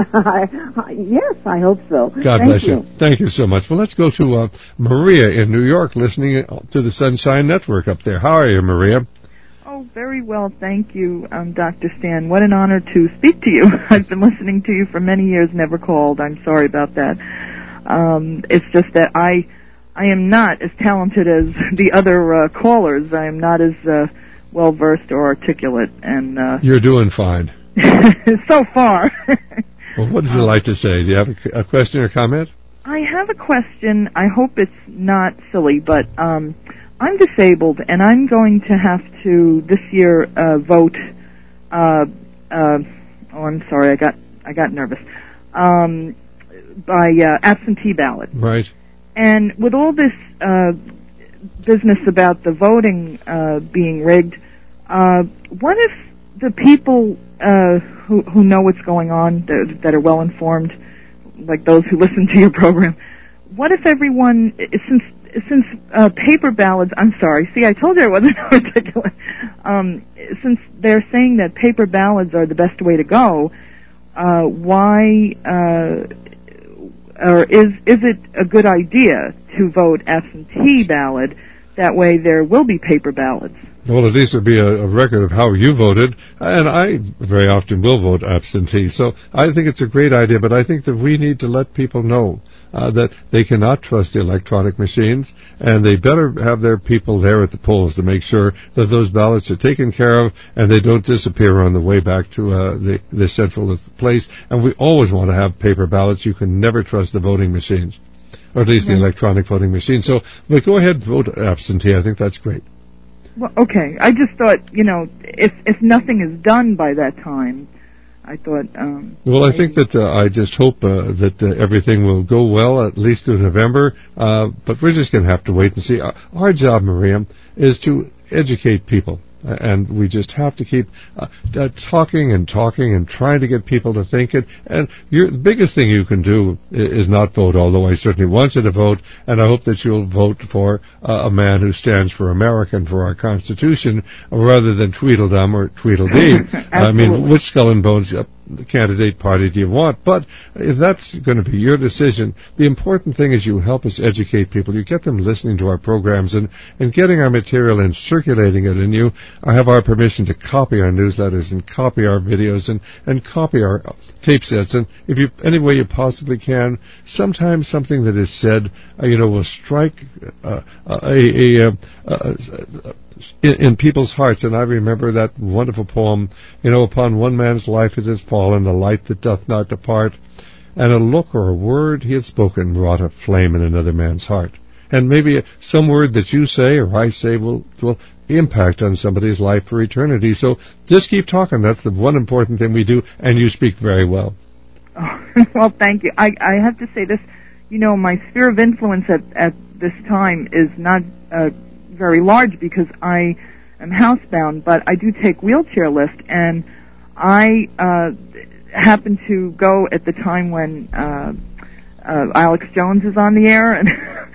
S7: yes, I hope so.
S1: God
S7: thank
S1: bless
S7: you.
S1: you. Thank you so much. Well, let's go to uh, Maria in New York, listening to the Sunshine Network up there. How are you, Maria?
S8: Oh, very well, thank you, um, Doctor Stan. What an honor to speak to you. I've been listening to you for many years, never called. I'm sorry about that. Um, it's just that I I am not as talented as the other uh, callers. I am not as uh, well-versed or articulate. And uh,
S1: You're doing fine.
S8: So far.
S1: Well, what does it like to say? Do you have a, a question or comment?
S8: I have a question. I hope it's not silly, but um, I'm disabled, and I'm going to have to, this year, uh, vote uh, uh, oh, I'm sorry, I got I got nervous, um, by uh, absentee ballot.
S1: Right.
S8: And with all this uh, business about the voting uh, being rigged, uh, what if the people uh, who who know what's going on, that, that are well informed, like those who listen to your program, what if everyone, since since uh, paper ballots, I'm sorry, see, I told you I wasn't articulate. Um, since they're saying that paper ballots are the best way to go, uh, why, uh, or is is it a good idea to vote absentee ballot? That way there will be paper ballots.
S1: Well, at least it'll be a, a record of how you voted, and I very often will vote absentee. So I think it's a great idea, but I think that we need to let people know uh, that they cannot trust the electronic machines, and they better have their people there at the polls to make sure that those ballots are taken care of and they don't disappear on the way back to uh, the, the central place. And we always want to have paper ballots. You can never trust the voting machines, or at least mm-hmm. the electronic voting machine. So, but go ahead and vote absentee. I think that's great.
S8: Well, okay. I just thought, you know, if if nothing is done by that time, I thought. Um,
S1: well, I think that uh, I just hope uh, that uh, everything will go well, at least through November. Uh, but we're just going to have to wait and see. Our, our job, Maria, is to educate people. And we just have to keep uh, uh, talking and talking and trying to get people to think it. And your, the biggest thing you can do is, is not vote, although I certainly want you to vote, and I hope that you'll vote for uh, a man who stands for America and for our Constitution, rather than Tweedledum or Tweedledee. I mean, which skull and bones uh, candidate party do you want? But if that's going to be your decision, the important thing is you help us educate people. You get them listening to our programs and, and getting our material and circulating it, and you I have our permission to copy our newsletters and copy our videos and, and copy our tape sets. And if you, any way you possibly can, sometimes something that is said, uh, you know, will strike uh, a, a, a, a, a in, in people's hearts. And I remember that wonderful poem, you know, upon one man's life it has fallen, a light that doth not depart, and a look or a word he had spoken wrought a flame in another man's heart. And maybe some word that you say or I say will will impact on somebody's life for eternity. So just keep talking. That's the one important thing we do, and you speak very well.
S8: Oh, well, thank you. I, I have to say this, you know, my sphere of influence at, at this time is not uh, very large because I am housebound, but I do take wheelchair lift, and I uh, happen to go at the time when uh, uh, Alex Jones is on the air, and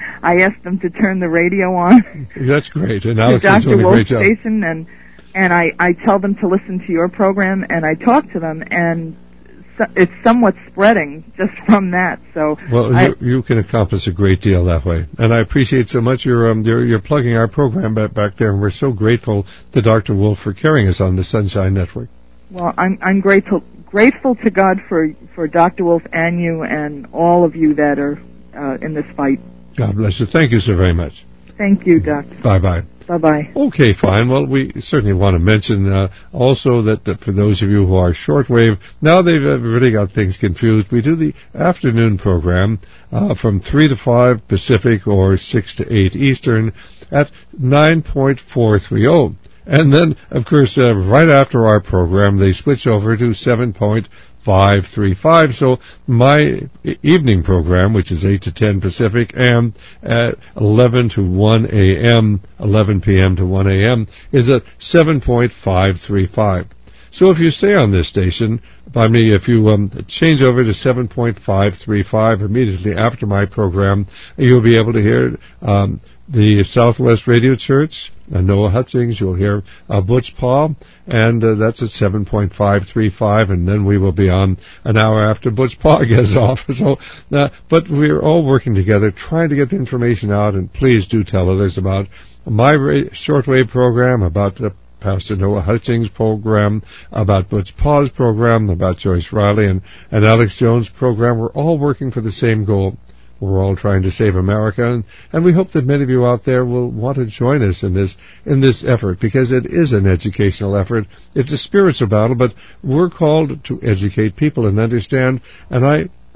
S8: I asked them to turn the radio on.
S1: That's great, and Alex is doing a great job.
S8: Station, and and I, I tell them to listen to your program, and I talk to them, and so it's somewhat spreading just from that. So
S1: well,
S8: I,
S1: you, you can accomplish a great deal that way, and I appreciate so much your um you're, you're plugging our program back back there, and we're so grateful to Doctor Wolf for carrying us on the Sunshine Network.
S8: Well, I'm I'm grateful grateful to God for for Doctor Wolf and you and all of you that are uh, in this fight.
S1: God bless you. Thank you so very much.
S8: Thank you, Doctor.
S1: Bye-bye.
S8: Bye-bye.
S1: Okay, fine. Well, we certainly want to mention uh, also that, that for those of you who are shortwave, now they've really got things confused. We do the afternoon program uh, from three to five Pacific or six to eight Eastern at nine point four three oh. And then, of course, uh, right after our program, they switch over to seven point five three five. So my evening program, which is eight to ten Pacific, and at eleven to one a.m., eleven p.m. to one a.m., is at seven point five three five. So if you stay on this station, I mean, if you um, change over to seven point five three five immediately after my program, you'll be able to hear um, the Southwest Radio Church, uh, Noah Hutchings. You'll hear uh, Butch Paul, and uh, that's at seven point five three five, and then we will be on an hour after Butch Paul gets off. So, uh, but we're all working together, trying to get the information out, and please do tell others about my ra- shortwave program, about the Pastor Noah Hutchings' program, about Butch Paul's program, about Joyce Riley and, and Alex Jones' program. We're all working for the same goal. We're all trying to save America, and, and we hope that many of you out there will want to join us in this in this effort, because it is an educational effort. It's a spiritual battle, but we're called to educate people and understand, and I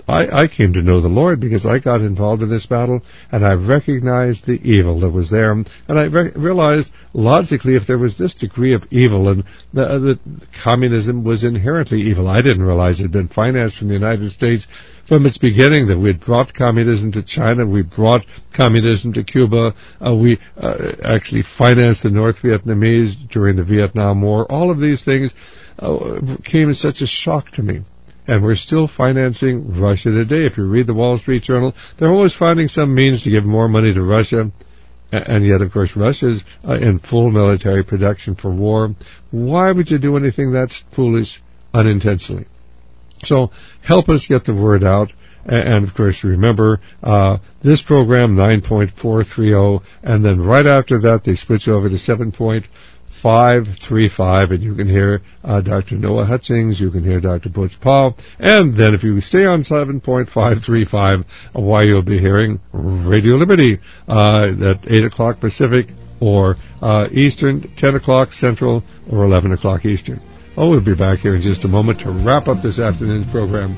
S1: I, I came to know the Lord because I got involved in this battle, and I recognized the evil that was there. And I re- realized, logically, if there was this degree of evil, and the, uh, the communism was inherently evil. I didn't realize it had been financed from the United States from its beginning, that we had brought communism to China, we brought communism to Cuba, uh, we uh, actually financed the North Vietnamese during the Vietnam War. All of these things uh, came as such a shock to me. And we're still financing Russia today. If you read the Wall Street Journal, they're always finding some means to give more money to Russia. And yet, of course, Russia's uh, in full military production for war. Why would you do anything that's foolish unintentionally? So help us get the word out. And, of course, remember, uh, this program, nine point four three zero, and then right after that, they switch over to seven point five three five, and you can hear uh, Doctor Noah Hutchings, you can hear Doctor Butch Paul, and then if you stay on seven point five three five, uh, why you'll be hearing Radio Liberty uh, at eight o'clock Pacific, or uh, Eastern, ten o'clock Central, or eleven o'clock Eastern. Oh, we'll be back here in just a moment to wrap up this afternoon's program.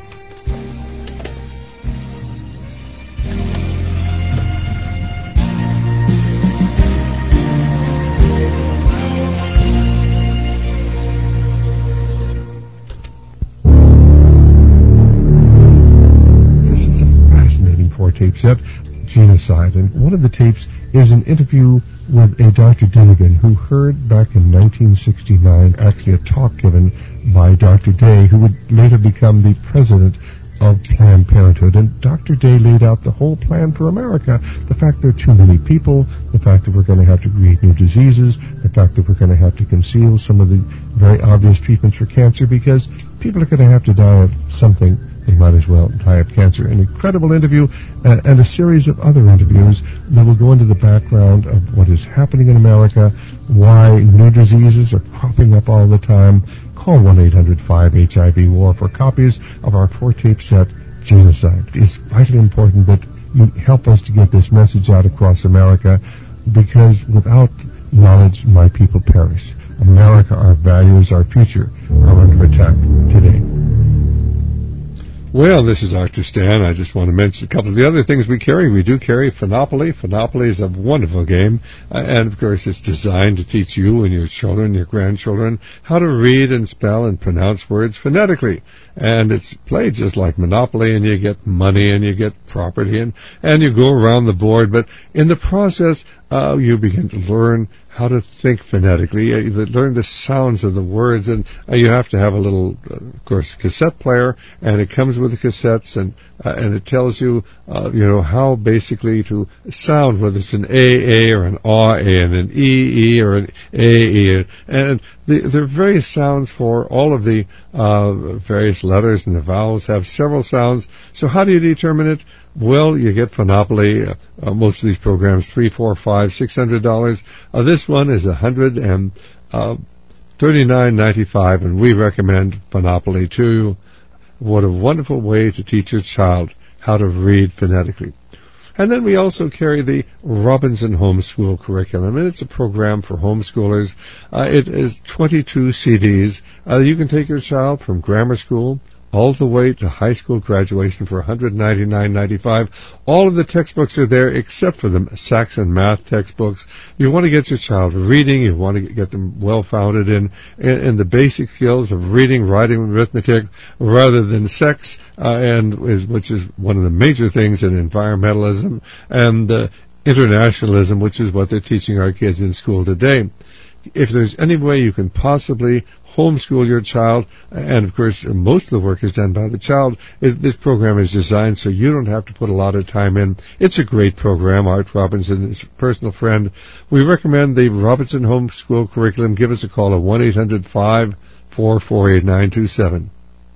S2: Tape set, Genocide, and one of the tapes is an interview with a Doctor Dinnigan who heard back in nineteen sixty-nine actually a talk given by Doctor Day, who would later become the president of Planned Parenthood. And Doctor Day laid out the whole plan for America, the fact there are too many people, the fact that we're going to have to create new diseases, the fact that we're going to have to conceal some of the very obvious treatments for cancer, because people are going to have to die of something. They might as well die of cancer. An incredible interview uh, and a series of other interviews that will go into the background of what is happening in America, why new diseases are cropping up all the time. Call one eight hundred five H I V war for copies of our four-tape set, Genocide. It's vitally important that you help us to get this message out across America, because without knowledge, my people perish. America, our values, our future are under attack today.
S1: Well, this is Doctor Stan. I just want to mention a couple of the other things we carry. We do carry Phenopoly. Phenopoly is a wonderful game, uh, and of course it's designed to teach you and your children, your grandchildren, how to read and spell and pronounce words phonetically. And it's played just like Monopoly, and you get money and you get property, and, and you go around the board. But in the process, uh, you begin to learn how to think phonetically. You learn the sounds of the words, and uh, you have to have a little, uh, of course, cassette player, and it comes with the cassettes, and uh, and it tells you, uh, you know, how basically to sound, whether it's an A, A, or an A, A, and an E, E, or an A, E. And the, there are various sounds for all of the uh, various letters, and the vowels have several sounds. So how do you determine it? Well, you get Phenopoly. Uh, uh, most of these programs, three, four, five, six hundred dollars. Uh, this one is a hundred and uh, thirty-nine ninety-five, and we recommend Phenopoly to you. What a wonderful way to teach your child how to read phonetically. And then we also carry the Robinson Homeschool Curriculum, and it's a program for homeschoolers. Uh, it is twenty-two C Ds. Uh, you can take your child from grammar school all the way to high school graduation for one hundred ninety-nine ninety-five. All of the textbooks are there except for the Saxon math textbooks. You want to get your child reading. You want to get them well-founded in, in, in the basic skills of reading, writing, arithmetic, rather than sex, uh, and is, which is one of the major things in environmentalism, and uh, internationalism, which is what they're teaching our kids in school today. If there's any way you can possibly homeschool your child, and of course most of the work is done by the child, it, this program is designed so you don't have to put a lot of time in. It's a great program. Art Robinson is a personal friend. We recommend the Robinson Homeschool Curriculum. Give us a call at one eight hundred five four four eight nine two seven.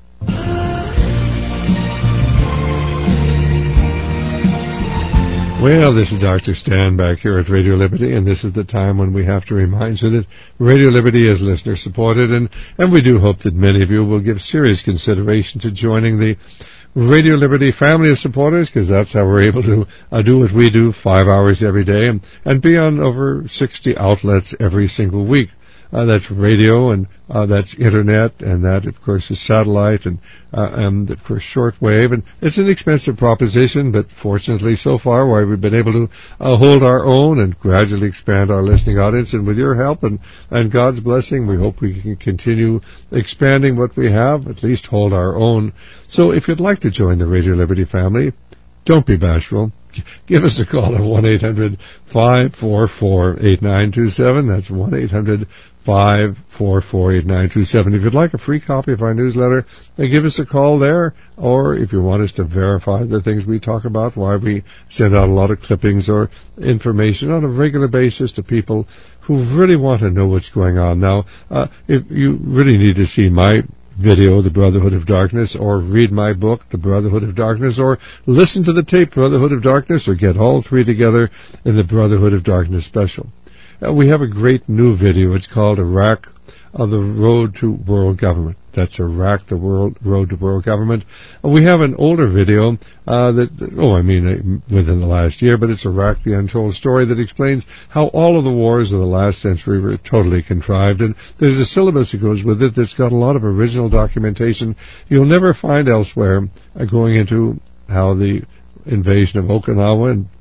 S1: Well, this is Doctor Stan back here at Radio Liberty, and this is the time when we have to remind you that Radio Liberty is listener-supported, and, and we do hope that many of you will give serious consideration to joining the Radio Liberty family of supporters, because that's how we're able to uh, do what we do five hours every day and, and be on over sixty outlets every single week. Uh, that's radio, and uh, that's internet, and that, of course, is satellite, and, uh, and of course, shortwave. And it's an expensive proposition, but fortunately, so far, why we've been able to uh, hold our own and gradually expand our listening audience. And with your help and, and God's blessing, we hope we can continue expanding what we have, at least hold our own. So if you'd like to join the Radio Liberty family, don't be bashful. Give us a call at one eight hundred five four four eight nine two seven. That's one eight hundred five four four eight nine two seven. If you'd like a free copy of our newsletter, then give us a call there. Or if you want us to verify the things we talk about, why we send out a lot of clippings or information on a regular basis to people who really want to know what's going on. Now, uh, if you really need to see my video, The Brotherhood of Darkness, or read my book, The Brotherhood of Darkness, or listen to the tape, Brotherhood of Darkness, or get all three together in the Brotherhood of Darkness special. Uh, we have a great new video. It's called Iraq, uh, The Road to World Government. That's Iraq, the world, Road to World Government. Uh, we have an older video uh, that, oh, I mean, uh, within the last year, but it's Iraq, the Untold Story, that explains how all of the wars of the last century were totally contrived. And there's a syllabus that goes with it that's got a lot of original documentation you'll never find elsewhere, uh, going into how the invasion of Okinawa and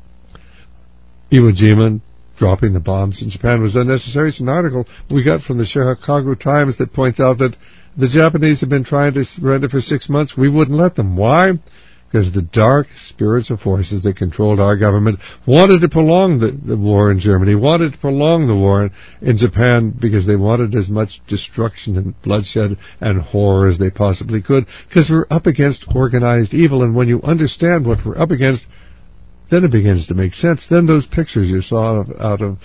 S1: Iwo Jima, dropping the bombs in Japan, was unnecessary. It's an article we got from the Chicago Times that points out that the Japanese have been trying to surrender for six months. We wouldn't let them. Why? Because the dark spirits or forces that controlled our government wanted to prolong the, the war in Germany, wanted to prolong the war in, in Japan, because they wanted as much destruction and bloodshed and horror as they possibly could, because we're up against organized evil. And when you understand what we're up against, then it begins to make sense. Then those pictures you saw of, out of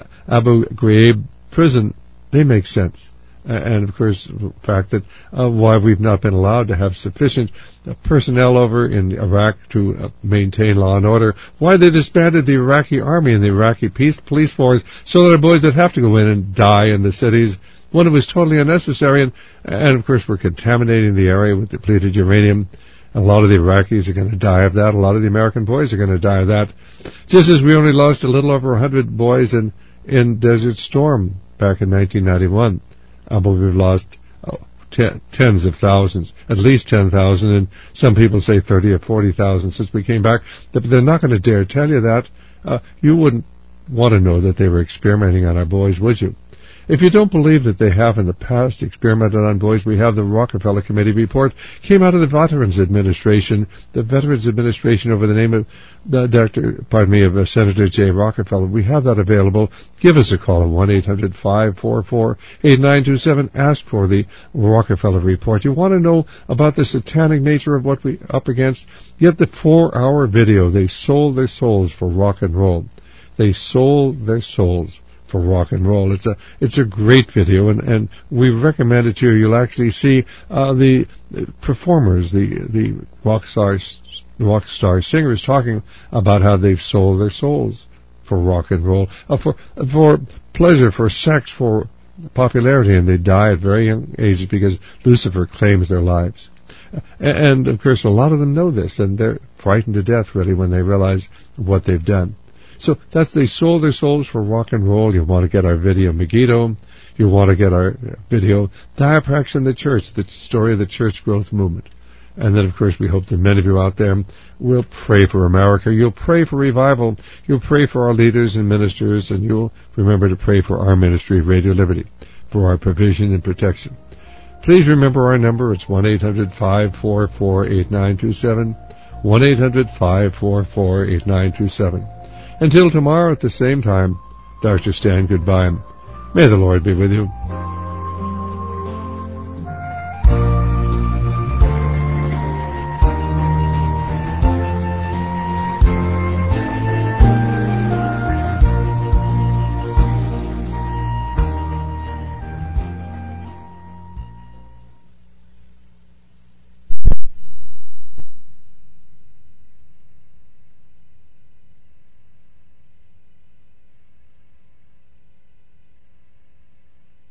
S1: Abu Ghraib prison, they make sense. And, of course, the fact that uh, why we've not been allowed to have sufficient uh, personnel over in Iraq to uh, maintain law and order, why they disbanded the Iraqi army and the Iraqi peace, police force so that our boys would have to go in and die in the cities when it was totally unnecessary. And, and of course, we're contaminating the area with depleted uranium. A lot of the Iraqis are going to die of that. A lot of the American boys are going to die of that. Just as we only lost a little over one hundred boys in, in Desert Storm back in nineteen ninety-one. Uh, but we've lost oh, ten, tens of thousands, at least ten thousand, and some people say thirty or forty thousand since we came back. But they're not going to dare tell you that. Uh, you wouldn't want to know that they were experimenting on our boys, would you? If you don't believe that they have in the past experimented on boys, we have the Rockefeller Committee report. Came out of the Veterans Administration, the Veterans Administration over the name of uh, Doctor, pardon me, of uh, Senator J. Rockefeller. We have that available. Give us a call at one eight hundred five four four eight nine two seven. Ask for the Rockefeller report. You want to know about the satanic nature of what we're up against? Get the four-hour video. They sold their souls for rock and roll. They sold their souls for rock and roll. It's a it's a great video, and, and we recommend it to you. You'll actually see uh, the performers, the the rock stars, rock star singers talking about how they've sold their souls for rock and roll, uh, for for pleasure, for sex, for popularity, and they die at very young ages because Lucifer claims their lives. And, and of course, a lot of them know this, and they're frightened to death really when they realize what they've done. So that's, they sold their souls for rock and roll. You want to get our video Megiddo. You want to get our video Diaprax in the Church, the story of the church growth movement. And then, of course, we hope that many of you out there will pray for America. You'll pray for revival. You'll pray for our leaders and ministers, and you'll remember to pray for our ministry, Radio Liberty, for our provision and protection. Please remember our number. It's one eight hundred five four four eight nine two seven, one eight hundred five four four eight nine two seven. Until tomorrow at the same time, Doctor Stan, goodbye. May the Lord be with you.